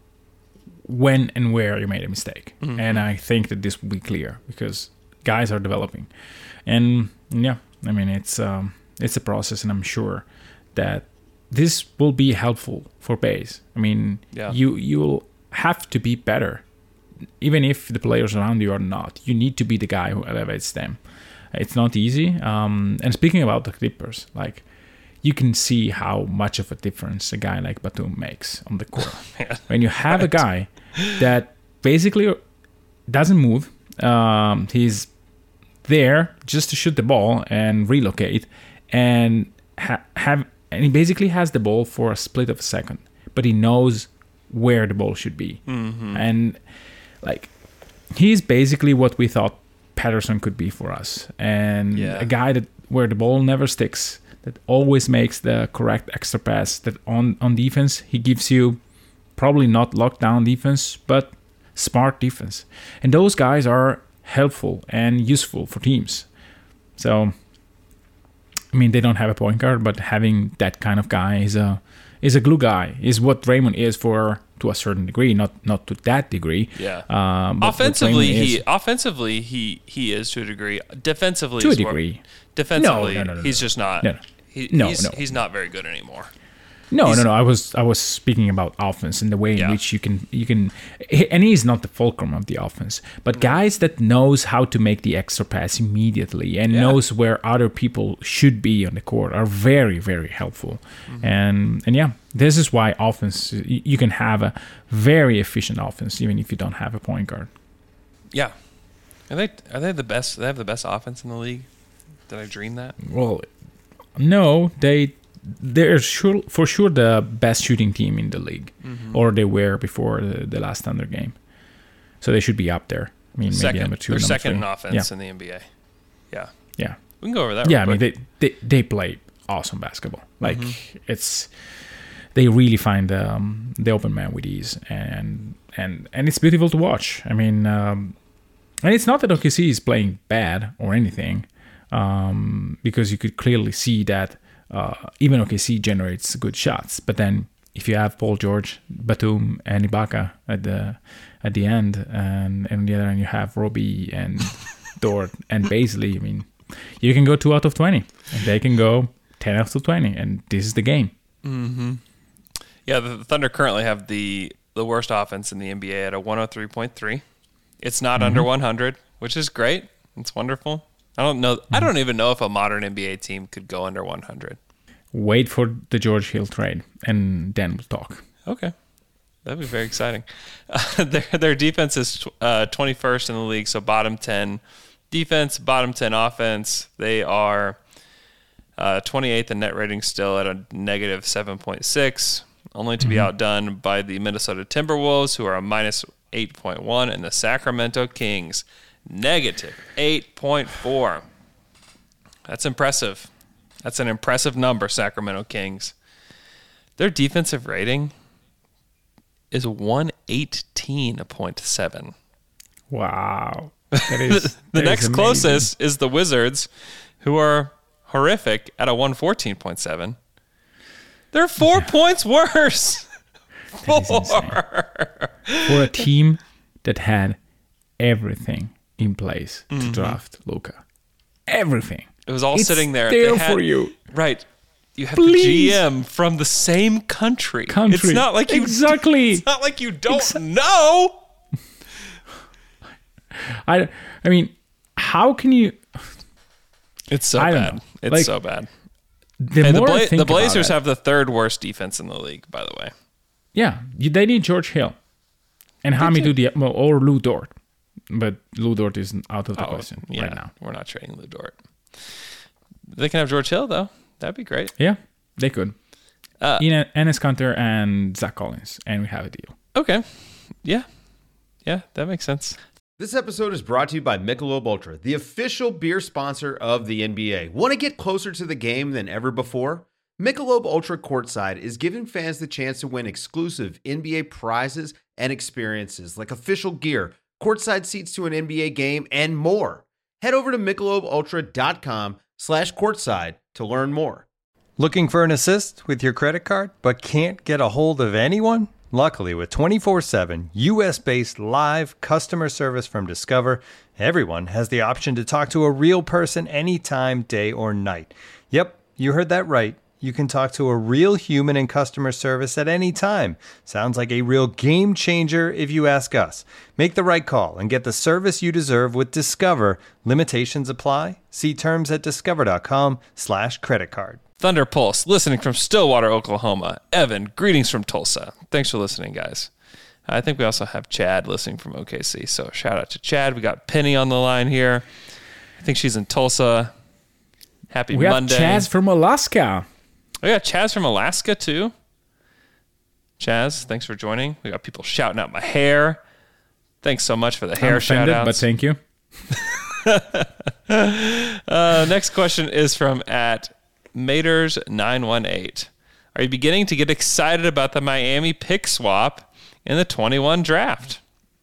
E: when and where you made a mistake,
D: Mm-hmm.
E: and I think that this will be clear because guys are developing, and yeah, I mean it's um, it's a process, and I'm sure that this will be helpful for Baze. I mean,
D: Yeah.
E: you you'll have to be better. Even if the players around you are not, you need to be the guy who elevates them. It's not easy. Um, and speaking about the Clippers, like you can see how much of a difference a guy like Batum makes on the court. When you have a guy that basically doesn't move, um, he's there just to shoot the ball and relocate, and ha- have and he basically has the ball for a split of a second, but he knows where the ball should be,
D: Mm-hmm.
E: and like he's basically what we thought Patterson could be for us, and
D: Yeah.
E: a guy that where the ball never sticks, that always makes the correct extra pass, that on on defense he gives you probably not lockdown defense but smart defense, and those guys are helpful and useful for teams. So I mean, they don't have a point guard, but having that kind of guy is a is a glue guy, is what Draymond is for to a certain degree, not not to that degree.
D: Yeah.
E: Um, but what
D: offensively,
E: Draymond
D: he
E: is-
D: offensively he he is to a degree. Defensively,
E: To a
D: is where-
E: degree.
D: defensively,
E: No, no, no, no,
D: he's
E: no.
D: just not.
E: No, no.
D: He,
E: No,
D: he's,
E: no.
D: he's not very good anymore.
E: No,
D: He's-
E: no, no. I was I was speaking about offense and the way in
D: Yeah.
E: which you can you can, and he's not the fulcrum of the offense, but guys that knows how to make the extra pass immediately and
D: Yeah.
E: knows where other people should be on the court are very very helpful,
D: Mm-hmm.
E: and and yeah, this is why offense y- you can have a very efficient offense even if you don't have a point guard.
D: Yeah. Are they are they the best? They have the best offense in the league. Did I dream that?
E: Well, no, they they're sure for sure the best shooting team in the league,
D: Mm-hmm.
E: or they were before the, the last Thunder game. So they should be up there. I mean, maybe
D: Second.
E: number two,
D: They're
E: number
D: second
E: three.
D: in offense
E: Yeah,
D: in the N B A. Yeah.
E: yeah,
D: We can go over that.
E: yeah. I
D: real
E: mean,
D: quick.
E: they, they they play awesome basketball. Like
D: Mm-hmm.
E: it's they really find um, the open man with ease, and and and it's beautiful to watch. I mean, um, and it's not that O K C is playing bad or anything, um, because you could clearly see that uh, even O K C generates good shots. But then if you have Paul George, Batum, and Ibaka at the at the end, and, and on the other end you have Roby and Dort and Bazley, I mean, you can go two out of twenty, and they can go ten out of twenty, and this is the game.
D: Yeah, the Thunder currently have the the worst offense in the N B A at a one oh three point three. It's not
E: Mm-hmm.
D: under one hundred, which is great. It's wonderful. I don't know.
E: Mm-hmm.
D: I don't even know if a modern N B A team could go under one hundred.
E: Wait for the George Hill trade, and then we'll talk.
D: Okay, that'd be very exciting. Uh, their their defense is uh, twenty-first in the league, so bottom ten defense, bottom ten offense. They are uh, twenty-eighth in net rating, still at a negative seven point six, only to be outdone by the Minnesota Timberwolves, who are a minus eight point one, and the Sacramento Kings, negative eight point four. That's impressive. That's an impressive number, Sacramento Kings. Their defensive rating is one eighteen point seven.
E: Wow, that is
D: The
E: that is
D: next
E: amazing.
D: closest is the Wizards, who are horrific at a one fourteen point seven. They're four points worse. Four.
E: is insane. For a team that had everything in place to draft Luka, everything.
D: It was all
E: It's
D: sitting there.
E: there
D: They had-
E: for you.
D: Right. You have the
E: Please.
D: G M from the same country.
E: Country.
D: It's not like you
E: Exactly.
D: It's not like you don't know.
E: I, I mean, how can you?
D: It's so
E: I don't
D: bad.
E: know.
D: It's
E: Like,
D: so bad.
E: The
D: Hey, the,
E: more I
D: Bla-
E: think
D: the Blazers
E: about it-
D: have the third worst defense in the league, by the way.
E: Yeah, you, they need George Hill and Hamidou Diallo or Lou Dort, but Lou Dort is out of the question
D: yeah,
E: right now.
D: we're not trading Lou Dort. They can have George Hill, though. That'd be great.
E: Yeah, They could.
D: Uh,
E: Enes Enes Kanter and Zach Collins, and we have a deal.
D: Okay. Yeah. Yeah, that makes sense.
F: This episode is brought to you by Michelob Ultra, the official beer sponsor of the N B A. Want to get closer to the game than ever before? Michelob Ultra Courtside is giving fans the chance to win exclusive N B A prizes and experiences like official gear, courtside seats to an N B A game, and more. Head over to michelobultra.com slash courtside to learn more.
G: Looking for an assist with your credit card but can't get a hold of anyone? Luckily, with twenty-four seven U S-based live customer service from Discover, everyone has the option to talk to a real person anytime, day or night. Yep, you heard that right. You can talk to a real human in customer service at any time. Sounds like a real game changer if you ask us. Make the right call and get the service you deserve with Discover. Limitations apply. See terms at discover.com slash credit card.
D: Thunder Pulse, listening from Stillwater, Oklahoma. Evan, greetings from Tulsa. Thanks for listening, guys. I think we also have Chad listening from O K C, so shout out to Chad. We got Penny on the line here. I think she's in Tulsa. Happy
E: we
D: Monday.
E: We have Chaz from Alaska.
D: Oh, yeah, Chaz from Alaska, too. Chaz, thanks for joining. We got people shouting out my hair. Thanks so much for the hair shout-outs.
E: But thank you.
D: uh, next question is from at Maters nine one eight. Are you beginning to get excited about the Miami pick swap in the twenty-one draft?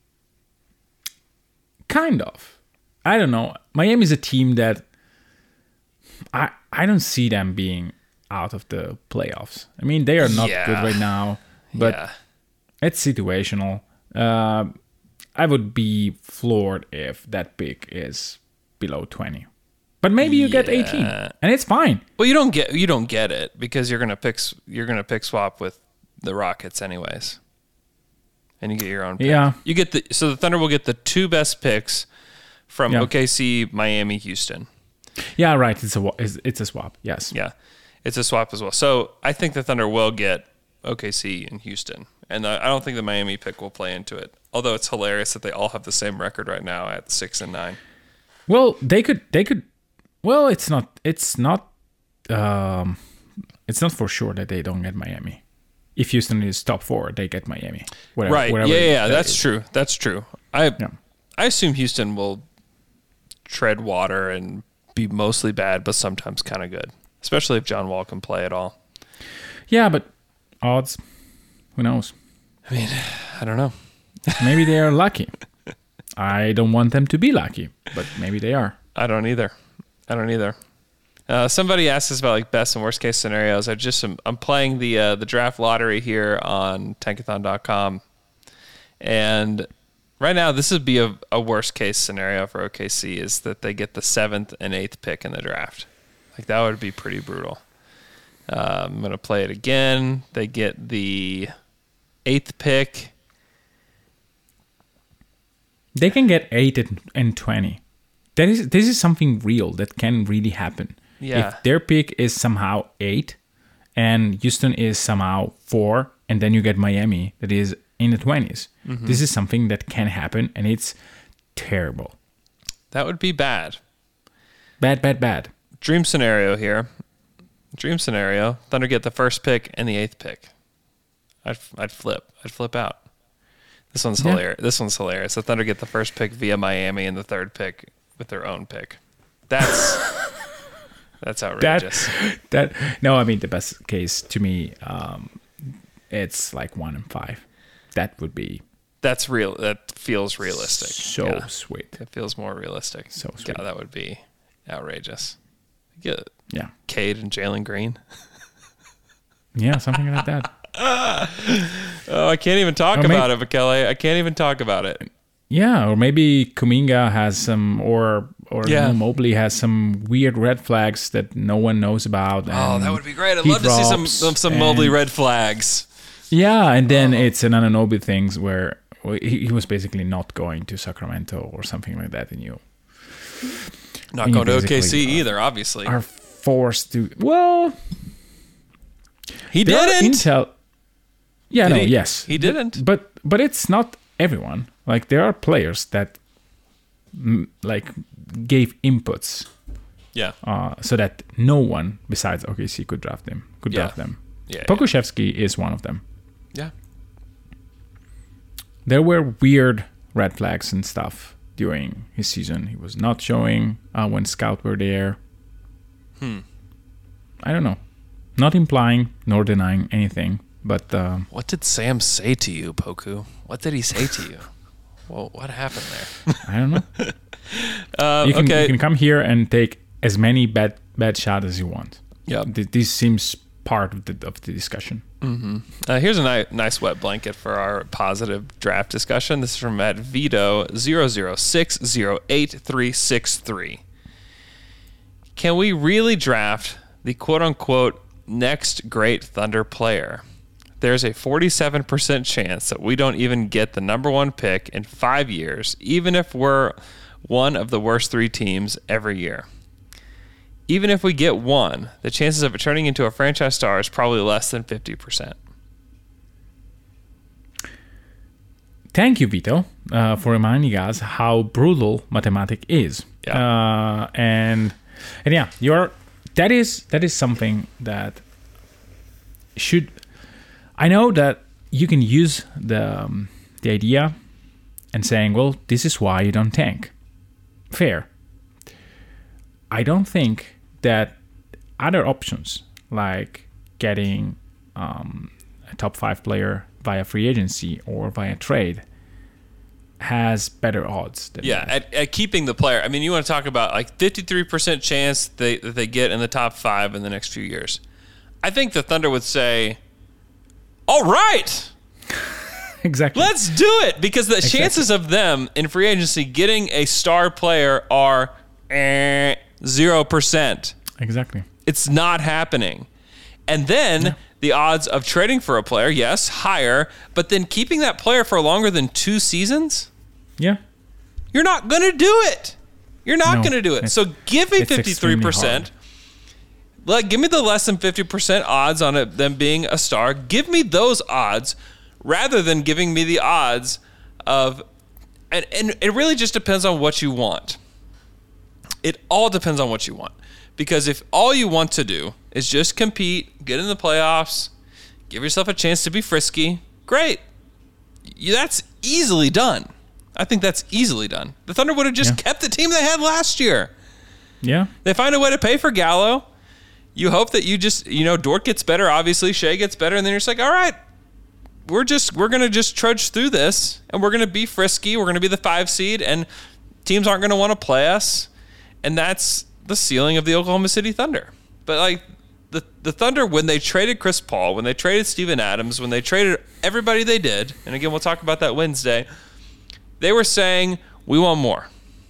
E: Kind of. I don't know. Miami's a team that I I don't see them being out of the playoffs. I mean, they are not
D: yeah.
E: good right now, but yeah. it's situational. Uh, I would be floored if that pick is below twenty. But maybe you yeah. get eighteen, and it's fine.
D: Well, you don't get you don't get it because you're gonna pick you're gonna pick swap with the Rockets anyways, and you get your own pick.
E: Yeah,
D: you get the so the Thunder will get the two best picks from
E: yeah.
D: O K C, Miami, Houston.
E: Yeah, right. It's a it's, it's a swap. Yes.
D: Yeah, it's a swap as well. So I think the Thunder will get O K C and Houston, and I don't think the Miami pick will play into it. Although it's hilarious that they all have the same record right now at six and nine.
E: Well, they could they could. Well, it's not. It's not. Um, it's not for sure that they don't get Miami. If Houston is top four, they get Miami.
D: Whatever, right? Yeah, yeah. That that's is. true. That's true. I yeah. I assume Houston will tread water and be mostly bad, but sometimes kind of good, especially if John Wall can play at all.
E: Yeah, but odds. Who knows?
D: I mean, I don't know.
E: Maybe they are lucky. I don't want them to be lucky, but maybe they are.
D: I don't either. I don't either. Uh, somebody asked us about like best and worst case scenarios. I just am, I'm playing the uh, the draft lottery here on tankathon dot com, and right now this would be a, a worst case scenario for O K C is that they get the seventh and eighth pick in the draft. Like that would be pretty brutal. Uh, I'm gonna play it again. They get the eighth pick.
E: They can get eight and twenty. That is, this is something real that can really happen.
D: Yeah.
E: If their pick is somehow eight and Houston is somehow four, and then you get Miami that is in the twenties. Mm-hmm. This is something that can happen, and it's terrible.
D: That would be bad.
E: Bad, bad, bad.
D: Dream scenario here. Dream scenario. Thunder get the first pick and the eighth pick. I'd, I'd flip. I'd flip out. This one's yeah. hilarious. This one's hilarious. The Thunder get the first pick via Miami and the third pick with their own pick. That's that's outrageous.
E: That, that no, I mean the best case to me, um, it's like one and five. That would be.
D: That's real. That feels realistic.
E: So
D: yeah.
E: sweet.
D: It feels more realistic.
E: So sweet.
D: Yeah, that would be outrageous. Get
E: yeah,
D: Cade and Jalen Green.
E: Yeah, something like that.
D: Oh, I can't even talk or about maybe, it, Michele. I can't even talk about it.
E: Yeah, or maybe Kuminga has some, or or yeah. Mobley has some weird red flags that no one knows about.
D: Oh, that would be great. I'd love to see some some, some Mobley red flags.
E: Yeah, and then oh. it's an Anunoby things where he, he was basically not going to Sacramento or something like that, and you
D: not and going you to O K C either, obviously.
E: Are forced to well.
D: He didn't.
E: Intel. Yeah,
D: Did
E: no,
D: he?
E: yes.
D: He didn't.
E: But but it's not everyone. Like there are players that mm, like gave inputs
D: Yeah.
E: Uh, so that no one besides O K C could draft them. Could
D: Yeah.
E: draft them.
D: Yeah.
E: Pokusevski is one of them.
D: Yeah.
E: There were weird red flags and stuff during his season. He was not showing uh, when scouts were there.
D: Hmm.
E: I don't know. Not implying nor denying anything, but uh,
D: What did Sam say to you, Poku? What did he say to you? Well, what happened there?
E: I don't know.
D: Uh,
E: you, can,
D: okay.
E: you can come here and take as many bad bad shots as you want.
D: Yeah.
E: Th- this seems part of the of the discussion.
D: Uh, here's a ni- nice wet blanket for our positive draft discussion. This is from at Vito zero zero six zero eight three six three. Can we really draft the quote-unquote next great Thunder player? There's a forty-seven percent chance that we don't even get the number one pick in five years, even if we're one of the worst three teams every year. Even if we get one, the chances of it turning into a franchise star is probably less than fifty percent.
E: Thank you, Vito, uh, for reminding us how brutal mathematics is.
D: Yeah.
E: Uh, and and yeah, you're that is that is something that should. I know that you can use the um, the idea and saying, well, this is why you don't tank. Fair. I don't think that other options like getting um, a top five player via free agency or via trade has better odds than
D: Yeah,
E: that.
D: at, at keeping the player. I mean, you want to talk about like fifty-three percent chance they, that they get in the top five in the next few years. I think the Thunder would say, all right,
E: Exactly.
D: let's do it. Because the
E: Exactly.
D: chances of them in free agency getting a star player are eh, zero percent.
E: Exactly.
D: It's not happening. And then
E: Yeah.
D: the odds of trading for a player, yes, higher, but then keeping that player for longer than two seasons,
E: Yeah.
D: you're not going to do it. You're not
E: No,
D: going to do it.
E: it's-
D: So give me
E: it's
D: fifty-three percent. Like, give me the less than fifty percent odds on it them being a star. Give me those odds rather than giving me the odds of, and, and it really just depends on what you want. It all depends on what you want. Because if all you want to do is just compete, get in the playoffs, give yourself a chance to be frisky, great. You, that's easily done. I think that's easily done. The Thunder would have just
E: Yeah.
D: kept the team they had last year.
E: Yeah.
D: They find a way to pay for Gallo. You hope that you just, you know, Dort gets better, obviously, Shea gets better, and then you're just like, all right, we're just, we're going to just trudge through this, and we're going to be frisky, we're going to be the five seed, and teams aren't going to want to play us, and that's the ceiling of the Oklahoma City Thunder. But, like, the, the Thunder, when they traded Chris Paul, when they traded Steven Adams, when they traded everybody they did, and again, we'll talk about that Wednesday, they were saying, we want more.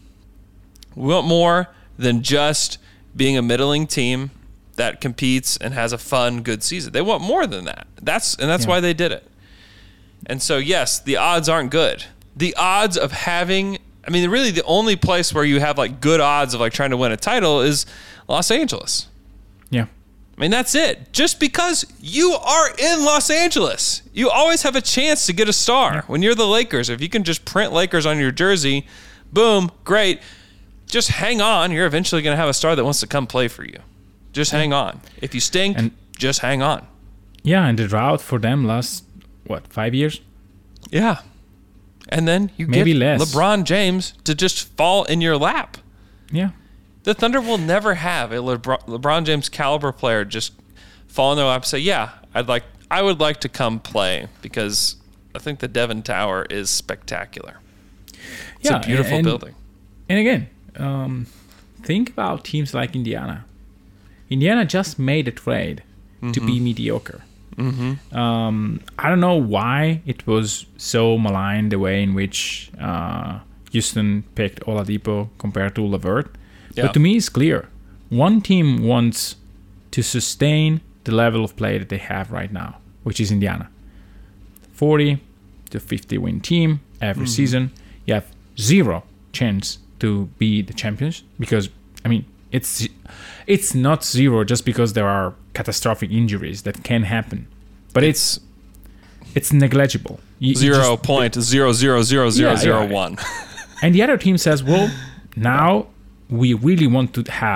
D: We want more than just being a middling team that competes and has a fun, good season. They want more than that. That's and that's
E: Yeah.
D: why they did it. And so, yes, the odds aren't good. The odds of having, I mean, really the only place where you have like good odds of like trying to win a title is Los Angeles.
E: Yeah.
D: I mean, that's it. Just because you are in Los Angeles, you always have a chance to get a star. When you're the Lakers, if you can just print Lakers on your jersey, boom, great. Just hang on. You're eventually going to have a star that wants to come play for you. Just hang on. If you stink,
E: And-
D: just hang on.
E: Yeah, and the drought for them lasts, what, five years?
D: Yeah. And then you
E: Maybe
D: get
E: less.
D: LeBron James to just fall in your lap.
E: Yeah.
D: The Thunder will never have a LeBron, LeBron James caliber player just fall in their lap and say, yeah, I'd like, I would like to come play because I think the Devon Tower is spectacular. It's
E: Yeah,
D: a beautiful
E: and-
D: building.
E: And again, um, think about teams like Indiana. Indiana just made a trade to be mediocre. Mm-hmm. Um, I don't know why it was so maligned the way in which uh, Houston picked Oladipo compared to LeVert.
D: Yeah.
E: But to me, it's clear. One team wants to sustain the level of play that they have right now, which is Indiana. forty to fifty win team every season. You have zero chance to be the champions because, I mean, it's it's not zero just because there are catastrophic injuries that can happen, but it's it's negligible. You- you
D: Zero
E: just-
D: point zero zero zero zero
E: Yeah,
D: zero
E: yeah.
D: one.
E: and the other team says, well, now we really want to have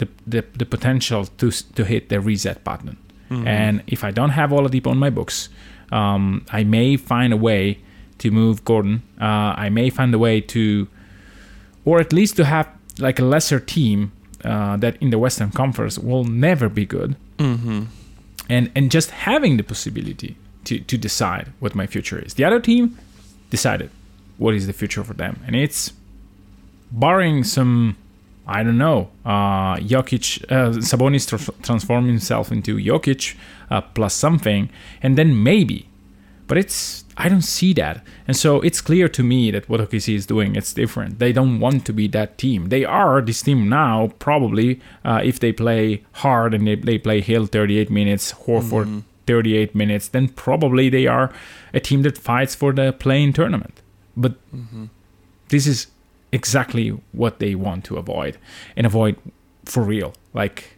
E: the the, the potential to to hit the reset button. Mm-hmm. And if I don't have Oladipo on my books, um, I may find a way to move Gordon. Uh, I may find a way to, or at least to have like a lesser team uh, that in the Western Conference will never be good.
D: Mm-hmm.
E: And and just having the possibility to, to decide what my future is. The other team decided what is the future for them. And it's barring some, I don't know, uh, Jokic, uh, Sabonis tra- transform himself into Jokic uh, plus something, and then maybe. But it's, I don't see that. And so it's clear to me that what O K C is doing, it's different. They don't want to be that team. They are this team now, probably, uh, if they play hard and they, they play Hill thirty-eight minutes, Horford mm-hmm. thirty-eight minutes, then probably they are a team that fights for the play-in tournament. But mm-hmm. this is exactly what they want to avoid, and avoid for real. Like,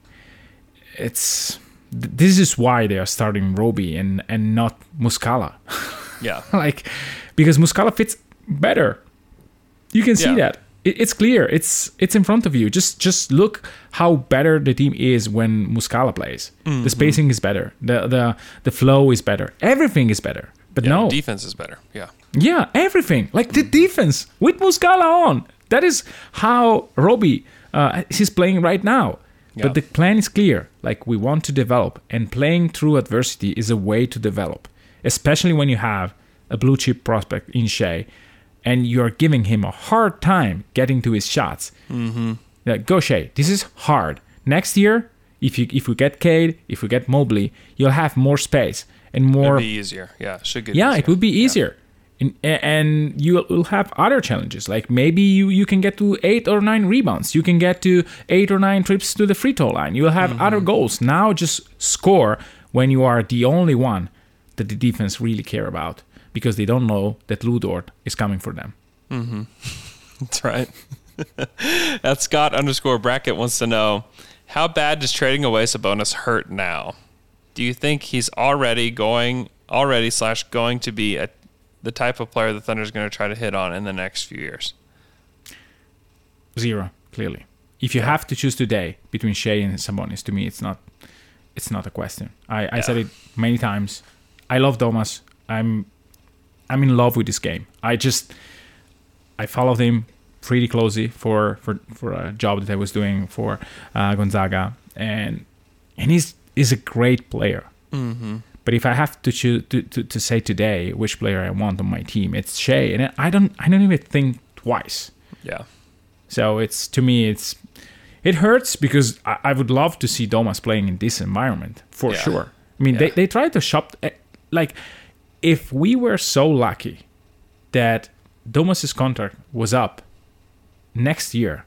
E: it's... This is why they are starting Roby and, and not Muscala.
D: Yeah.
E: Like, because Muscala fits better. You can see yeah. that. It, it's clear. It's it's in front of you. Just just look how better the team is when Muscala plays. Mm-hmm. The spacing is better. The, the the flow is better. Everything is better. But
D: yeah,
E: no.
D: The defense is better. Yeah.
E: Yeah, everything. Like the defense with Muscala on. That is how Roby uh, is playing right now. But yep. the plan is clear. Like, we want to develop, and playing through adversity is a way to develop, especially when you have a blue chip prospect in Shea, and you're giving him a hard time getting to his shots.
D: Mm-hmm.
E: Like, go Shea, this is hard. Next year, if you if we get Cade, if we get Mobley, you'll have more space and more.
D: It'll be easier. Yeah, should get.
E: Yeah,
D: easier.
E: it would be easier. Yeah. And, and you will have other challenges, like maybe you, you can get to eight or nine rebounds. You can get to eight or nine trips to the free throw line. You will have mm-hmm. other goals. Now just score when you are the only one that the defense really care about, because they don't know that Lou Dort is coming for them.
D: Mm-hmm. That's right. That Scott underscore bracket wants to know, how bad does trading away Sabonis hurt now? Do you think he's already going, already slash going to be a the type of player the Thunder is going to try to hit on in the next few years?
E: Zero, clearly. If you yeah. have to choose today between Shea and Sabonis, to me, it's not it's not a question. I, yeah. I said it many times. I love Domas. I'm I'm in love with this game. I just I followed him pretty closely for, for, for a job that I was doing for uh, Gonzaga, and and he's he's a great player.
D: Mm-hmm.
E: But if I have to choose to, to, to say today which player I want on my team, it's Shea, and I don't I don't even think twice.
D: Yeah.
E: So it's to me it's it hurts because I, I would love to see Domas playing in this environment for
D: yeah.
E: sure. I mean, yeah. they they tried to shop like if we were so lucky that Domas's contract was up next year.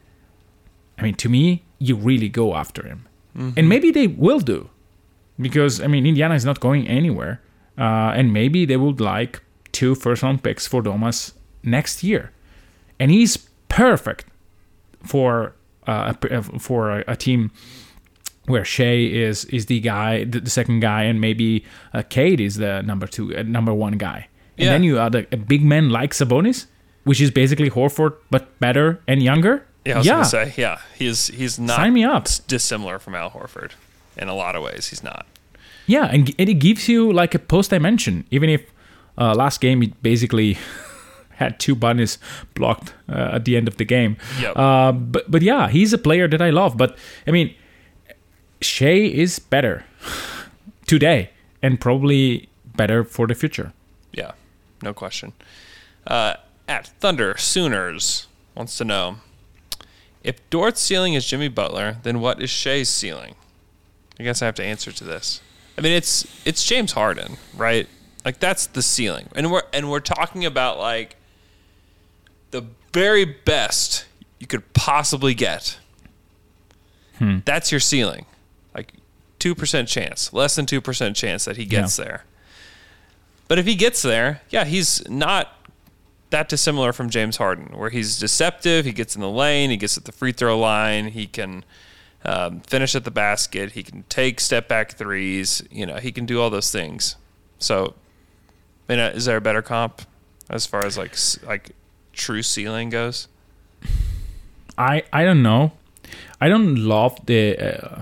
E: I mean, to me, you really go after him, mm-hmm. and maybe they will do. Because, I mean, Indiana is not going anywhere. Uh, and maybe they would like two first-round picks for Domas next year. And he's perfect for uh, for a, a team where Shea is is the guy, the, the second guy, and maybe uh, Cade is the number two, uh, number one guy. And
D: yeah.
E: then you add a, a big man like Sabonis, which is basically Horford, but better and younger.
D: Yeah, I was
E: yeah.
D: going to say, yeah, he's, he's not
E: Sign me up.
D: dissimilar from Al Horford. In a lot of ways, he's not.
E: Yeah, and it gives you like a post dimension. Even if uh, last game it basically had two bunnies blocked uh, at the end of the game.
D: Yep.
E: Uh, but but yeah, he's a player that I love. But I mean, Shea is better today and probably better for the future.
D: Yeah, no question. Uh, at Thunder Sooners wants to know, if Dort's ceiling is Jimmy Butler, then what is Shea's ceiling? I guess I have to answer to this. I mean, it's it's James Harden, right? Like, that's the ceiling, and we're and we're talking about like the very best you could possibly get.
E: Hmm.
D: That's your ceiling, like two percent chance, less than two percent chance that he gets
E: yeah.
D: there. But if he gets there, yeah, he's not that dissimilar from James Harden, where he's deceptive. He gets in the lane, he gets at the free throw line, he can. Um, finish at the basket. He can take step back threes. You know, he can do all those things. So, I mean, uh, is there a better comp as far as like like true ceiling goes?
E: I I don't know. I don't love the. Uh,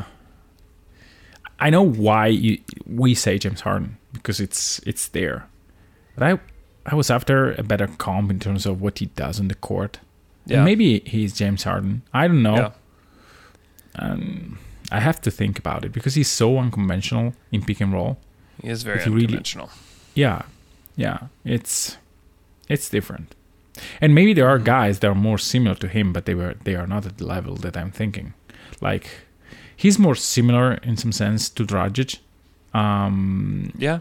E: I know why you, we say James Harden because it's it's there, but I I was after a better comp in terms of what he does on the court.
D: Yeah.
E: And maybe he's James Harden. I don't know.
D: Yeah.
E: Um, I have to think about it because he's so unconventional in pick and roll.
D: He is very
E: If you really-
D: unconventional.
E: Yeah, yeah, it's it's different. And maybe there are guys that are more similar to him, but they were they are not at the level that I'm thinking. Like he's more similar in some sense to Dragic, um,
D: Yeah.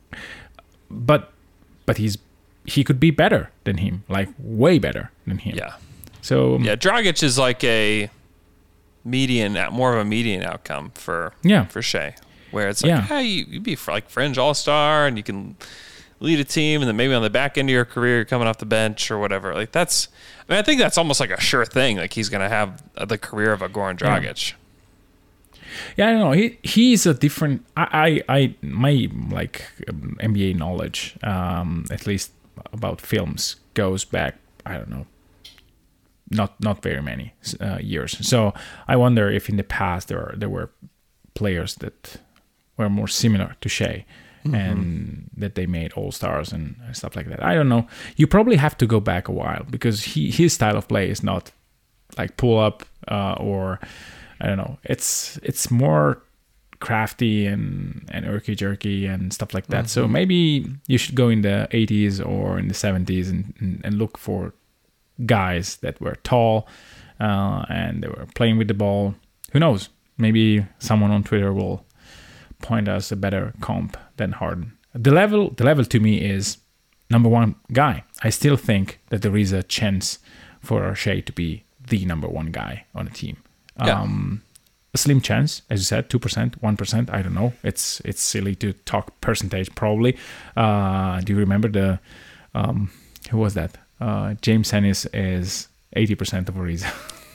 E: but but he's he could be better than him, like way better than him.
D: Yeah.
E: So
D: Yeah. Dragic is like a median, more of a median outcome for
E: Yeah.
D: for Shea, where it's like,
E: Yeah.
D: hey, you, you'd be like fringe all star, and you can lead a team, and then maybe on the back end of your career, you're coming off the bench or whatever. Like that's, I mean, I think that's almost like a sure thing. Like he's going to have the career of a Goran Dragic.
E: Yeah, I don't know. He he's a different. I I, I my like um, N B A knowledge, um, at least about films, goes back. I don't know. Not not very many uh, years. So I wonder if in the past there are, there were players that were more similar to Shea, mm-hmm. and that they made all stars and stuff like that. I don't know. You probably have to go back a while because he his style of play is not like pull up uh, or. I don't know. It's it's more crafty and and irky jerky and stuff like that. Mm-hmm. So maybe you should go in the eighties or in the seventies and, and, and look for guys that were tall uh, and they were playing with the ball. Who knows? Maybe someone on Twitter will point us a better comp than Harden. The level the level to me is number one guy. I still think that there is a chance for Shea to be the number one guy on a team.
D: Yeah.
E: Um, a slim chance, as you said, two percent, one percent. I don't know. It's it's silly to talk percentage. Probably. Uh, do you remember the um, who was that? Uh, James Ennis is eighty percent of a reason.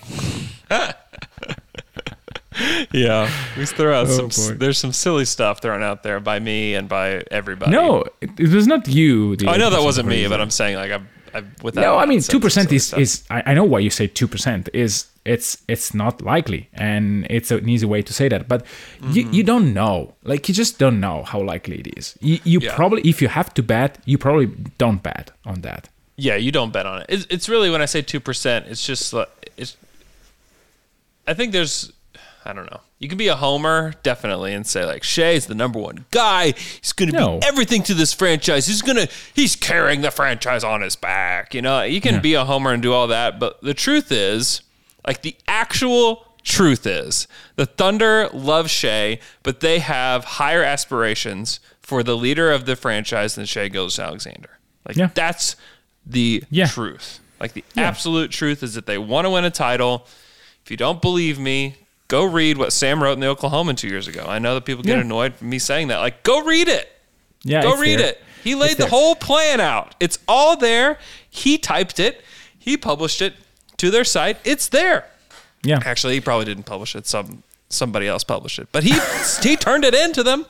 D: Yeah, we throw out
E: Oh,
D: some.
E: boy.
D: There's some silly stuff thrown out there by me and by everybody.
E: No, it, it was not you. The
D: Oh, I know that
E: eighty percent
D: wasn't
E: of a
D: me,
E: reason.
D: but I'm saying like I'm. I'm without
E: No, I mean
D: said
E: two
D: some
E: percent
D: silly
E: is
D: stuff.
E: is. I, I know why you say two percent is. It's it's not likely, and it's an easy way to say that. But
D: Mm-hmm.
E: you, you don't know, like you just don't know how likely it is. You, you
D: Yeah.
E: probably, if you have to bet, you probably don't bet on that.
D: Yeah, you don't bet on it. It's, it's really when I say two percent, it's just like it's. I think there's, I don't know. You can be a homer definitely and say like Shea's the number one guy. He's going to
E: No.
D: be everything to this franchise. He's gonna he's carrying the franchise on his back. You know, you can
E: Yeah.
D: be a homer and do all that, but the truth is, like the actual truth is, the Thunder love Shea, but they have higher aspirations for the leader of the franchise than Shea Gilgeous-Alexander. Like
E: Yeah.
D: that's the
E: Yeah.
D: truth. Like the absolute truth is that they want to win a title. If you don't believe me, go read what Sam wrote in the Oklahoman two years ago. I know that people get
E: Yeah.
D: annoyed from me saying that. Like, go read it.
E: Yeah,
D: Go
E: it's
D: read
E: there.
D: it. He laid
E: It's
D: the
E: there.
D: whole plan out. It's all there. He typed it. He published it to their site. It's there.
E: Yeah,
D: Actually, he probably didn't publish it. Some somebody else published it, but he he turned it in to them.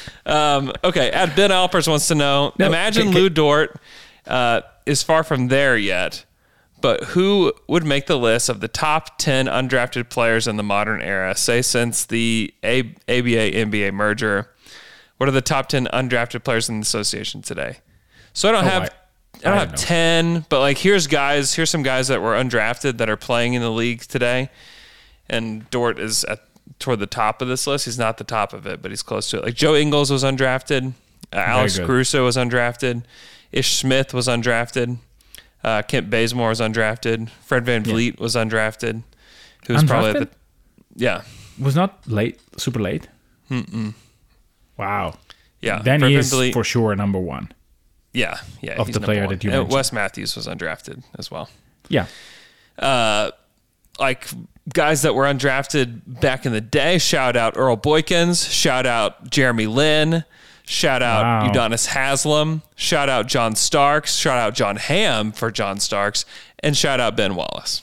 D: Um, okay, at Ben Alpers wants to know.
E: No,
D: imagine
E: okay,
D: Lou Dort uh, is far from there yet, but who would make the list of the top ten undrafted players in the modern era? Say since the A- ABA N B A merger, what are the top ten undrafted players in the association today? So I don't
E: Oh,
D: have.
E: I-
D: I don't
E: I
D: have
E: don't know.
D: ten, but like here's guys, here's some guys that were undrafted that are playing in the league today. And Dort is at toward the top of this list. He's not the top of it, but he's close to it. Like Joe Ingles was undrafted. Uh, Alex
E: good.
D: Caruso was undrafted. Ish Smith was undrafted. Uh, Kent Bazemore was undrafted. Fred Van Vliet was undrafted. Who was probably at the
E: Undrafted?
D: yeah
E: was not late, super late. Mm-mm. Wow.
D: yeah.
E: Then
D: Fred
E: he
D: Van
E: is
D: Vliet-
E: for sure number one.
D: yeah yeah
E: of
D: he's
E: the
D: number
E: player
D: one.
E: that you
D: And
E: mentioned.
D: Wes Matthews was undrafted as well.
E: Yeah.
D: Uh, like guys that were undrafted back in the day. Shout out Earl Boykins. Shout out Jeremy Lin. Shout out
E: Wow.
D: Udonis Haslam. Shout out John Starks. Shout out John Hamm for John Starks. And shout out Ben Wallace.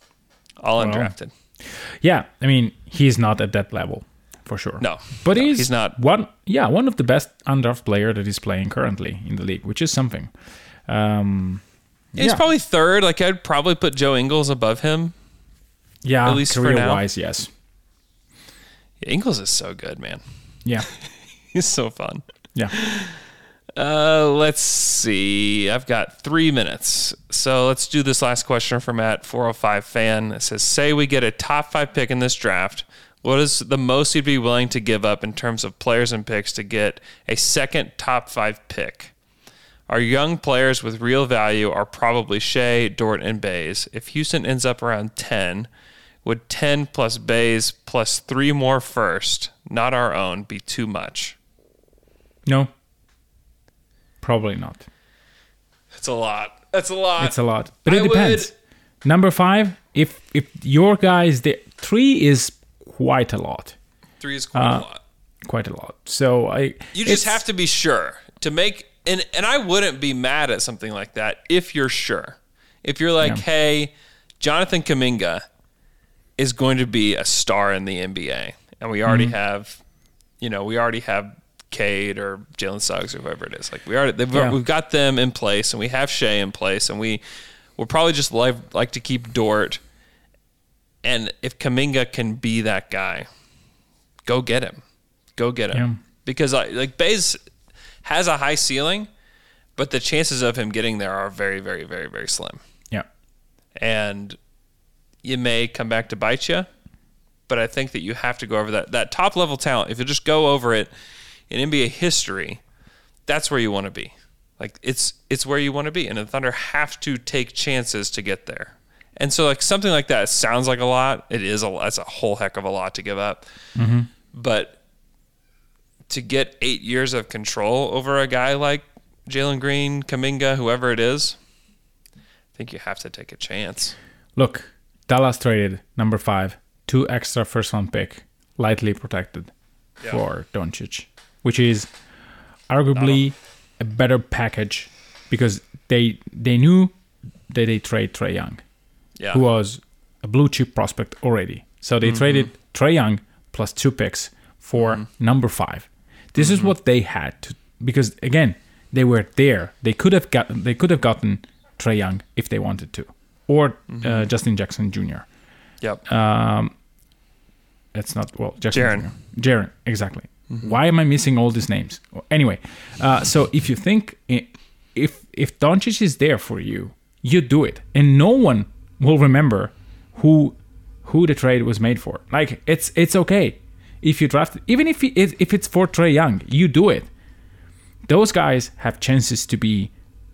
D: All
E: Wow.
D: undrafted.
E: Yeah, I mean, he's not at that level for sure.
D: No.
E: but
D: No,
E: he's,
D: he's not.
E: one. Yeah, one of the best undrafted player that is playing currently in the league, which is something. Um,
D: Yeah, he's
E: yeah.
D: probably third. Like I'd probably put Joe Ingles above him.
E: Yeah,
D: at least for now.
E: career-wise, yes.
D: Yeah, Ingles is so good, man.
E: Yeah.
D: He's so fun.
E: Yeah.
D: Uh, let's see. I've got three minutes. So let's do this last question from at four oh five fan. It says, say we get a top five pick in this draft. What is the most you'd be willing to give up in terms of players and picks to get a second top five pick? Our young players with real value are probably Shea, Dort, and Bays. If Houston ends up around ten, would ten plus Bays plus three more first, not our own, be too much?
E: No. Probably not.
D: That's a lot. That's a lot.
E: It's a lot. But it
D: I
E: depends.
D: Would...
E: Number five, if if your guy is there, three is quite a lot.
D: Three is quite
E: uh,
D: a lot.
E: Quite a lot. So I
D: You just have to be sure to make and and I wouldn't be mad at something like that if you're sure. If you're like,
E: yeah.
D: hey, Jonathan Kuminga is going to be a star in the N B A. And we already mm-hmm. have, you know, we already have Cade or Jalen Suggs or whoever it is. Like we already,
E: yeah.
D: we've got them in place, and we have Shea in place, and we will probably just like, like to keep Dort. And if Kuminga can be that guy, go get him. Go get him. Yeah. Because I, like Bays has a high ceiling, but the chances of him getting there are very, very, very, very slim.
E: Yeah.
D: And you may come back to bite you, but I think that you have to go over that. That top-level talent, if you just go over it in N B A history, that's where you want to be. Like, it's it's where you want to be. And the Thunder have to take chances to get there. And so, like, something like that sounds like a lot. It is a That's a whole heck of a lot to give up.
E: Mm-hmm.
D: But to get eight years of control over a guy like Jalen Green, Kuminga, whoever it is, I think you have to take a chance.
E: Look, Dallas traded number five, two extra first-round pick, lightly protected yeah. for Doncic, which is arguably a better package because they they knew that they trade Trae Young,
D: yeah.
E: who was a blue chip prospect already. So they mm-hmm. traded Trae Young plus two picks for mm-hmm. number five. This mm-hmm. is what they had to, because again, they were there. They could have got they could have gotten Trae Young if they wanted to, or mm-hmm. uh, Justin Jackson Junior
D: Yep.
E: Um, it's not well, Jackson
D: Jaren.
E: Junior Jaren, exactly. Mm-hmm. Why am I missing all these names? Anyway, uh, so if you think if if Doncic is there for you, you do it, and no one will remember who who the trade was made for. Like it's it's okay if you draft, even if it, if it's for Trae Young, you do it. Those guys have chances to be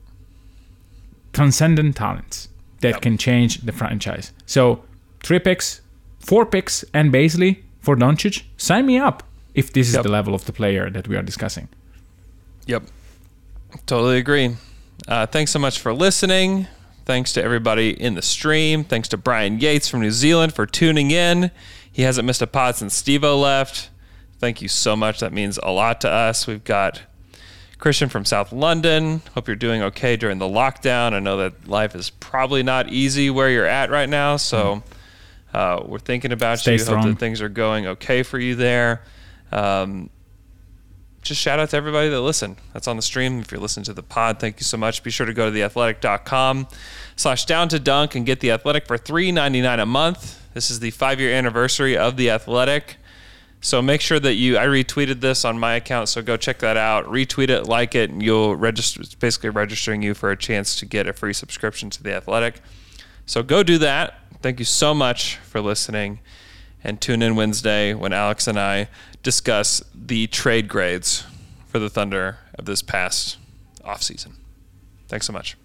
E: transcendent talents that yep. can change the franchise. So three picks, four picks, and basically for Doncic, sign me up. If this is
D: yep.
E: the level of the player that we are discussing.
D: Yep. Totally agree. Uh, thanks so much for listening. Thanks to everybody in the stream. Thanks to Brian Yates from New Zealand for tuning in. He hasn't missed a pod since Steve-O left. Thank you so much. That means a lot to us. We've got Christian from South London. Hope you're doing okay during the lockdown. I know that life is probably not easy where you're at right now, so uh, we're thinking about
E: Stay
D: you.
E: strong.
D: Hope that things are going okay for you there. Um, just shout out to everybody that listened. That's on the stream. If you're listening to the pod, thank you so much. Be sure to go to theathletic.com slash down to dunk and get The Athletic for three ninety-nine a month. This is the five-year anniversary of The Athletic. So make sure that you, I retweeted this on my account, so go check that out. Retweet it, like it, and you'll register, it's basically registering you for a chance to get a free subscription to The Athletic. So go do that. Thank you so much for listening. And tune in Wednesday when Alex and I discuss the trade grades for the Thunder of this past offseason. Thanks so much.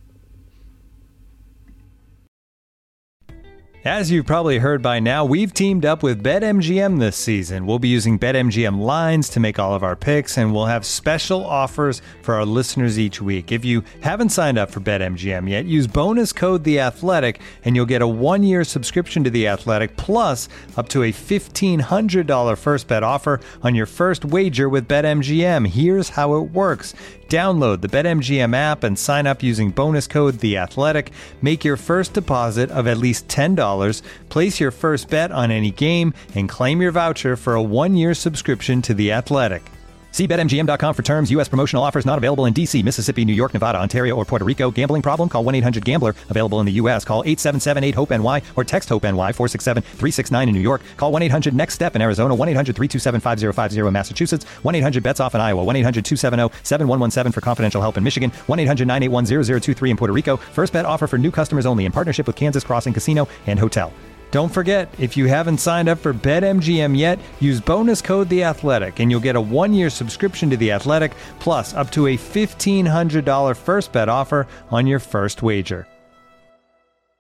G: As you've probably heard by now, we've teamed up with BetMGM this season. We'll be using BetMGM lines to make all of our picks, and we'll have special offers for our listeners each week. If you haven't signed up for BetMGM yet, use bonus code The Athletic, and you'll get a one-year subscription to The Athletic, plus up to a fifteen hundred dollars first bet offer on your first wager with BetMGM. Here's how it works. Download the BetMGM app and sign up using bonus code The Athletic. Make your first deposit of at least ten dollars, place your first bet on any game, and claim your voucher for a one-year subscription to The Athletic.
H: See Bet M G M dot com for terms. U S promotional offers not available in D C, Mississippi, New York, Nevada, Ontario, or Puerto Rico. Gambling problem? Call one eight hundred gambler. Available in the U S. Call eight seven seven eight hope N Y or text HOPE-NY four six seven three six nine in New York. Call one eight hundred next step in Arizona. one eight hundred three two seven five zero five zero in Massachusetts. one eight hundred bets off in Iowa. one eight hundred two seven zero seven one one seven for confidential help in Michigan. one eight hundred nine eight one zero zero two three in Puerto Rico. First bet offer for new customers only in partnership with Kansas Crossing Casino and Hotel. Don't forget, if you haven't signed up for BetMGM yet, use bonus code The Athletic, and you'll get a one-year subscription to The Athletic, plus up to a fifteen hundred dollars first bet offer on your first wager.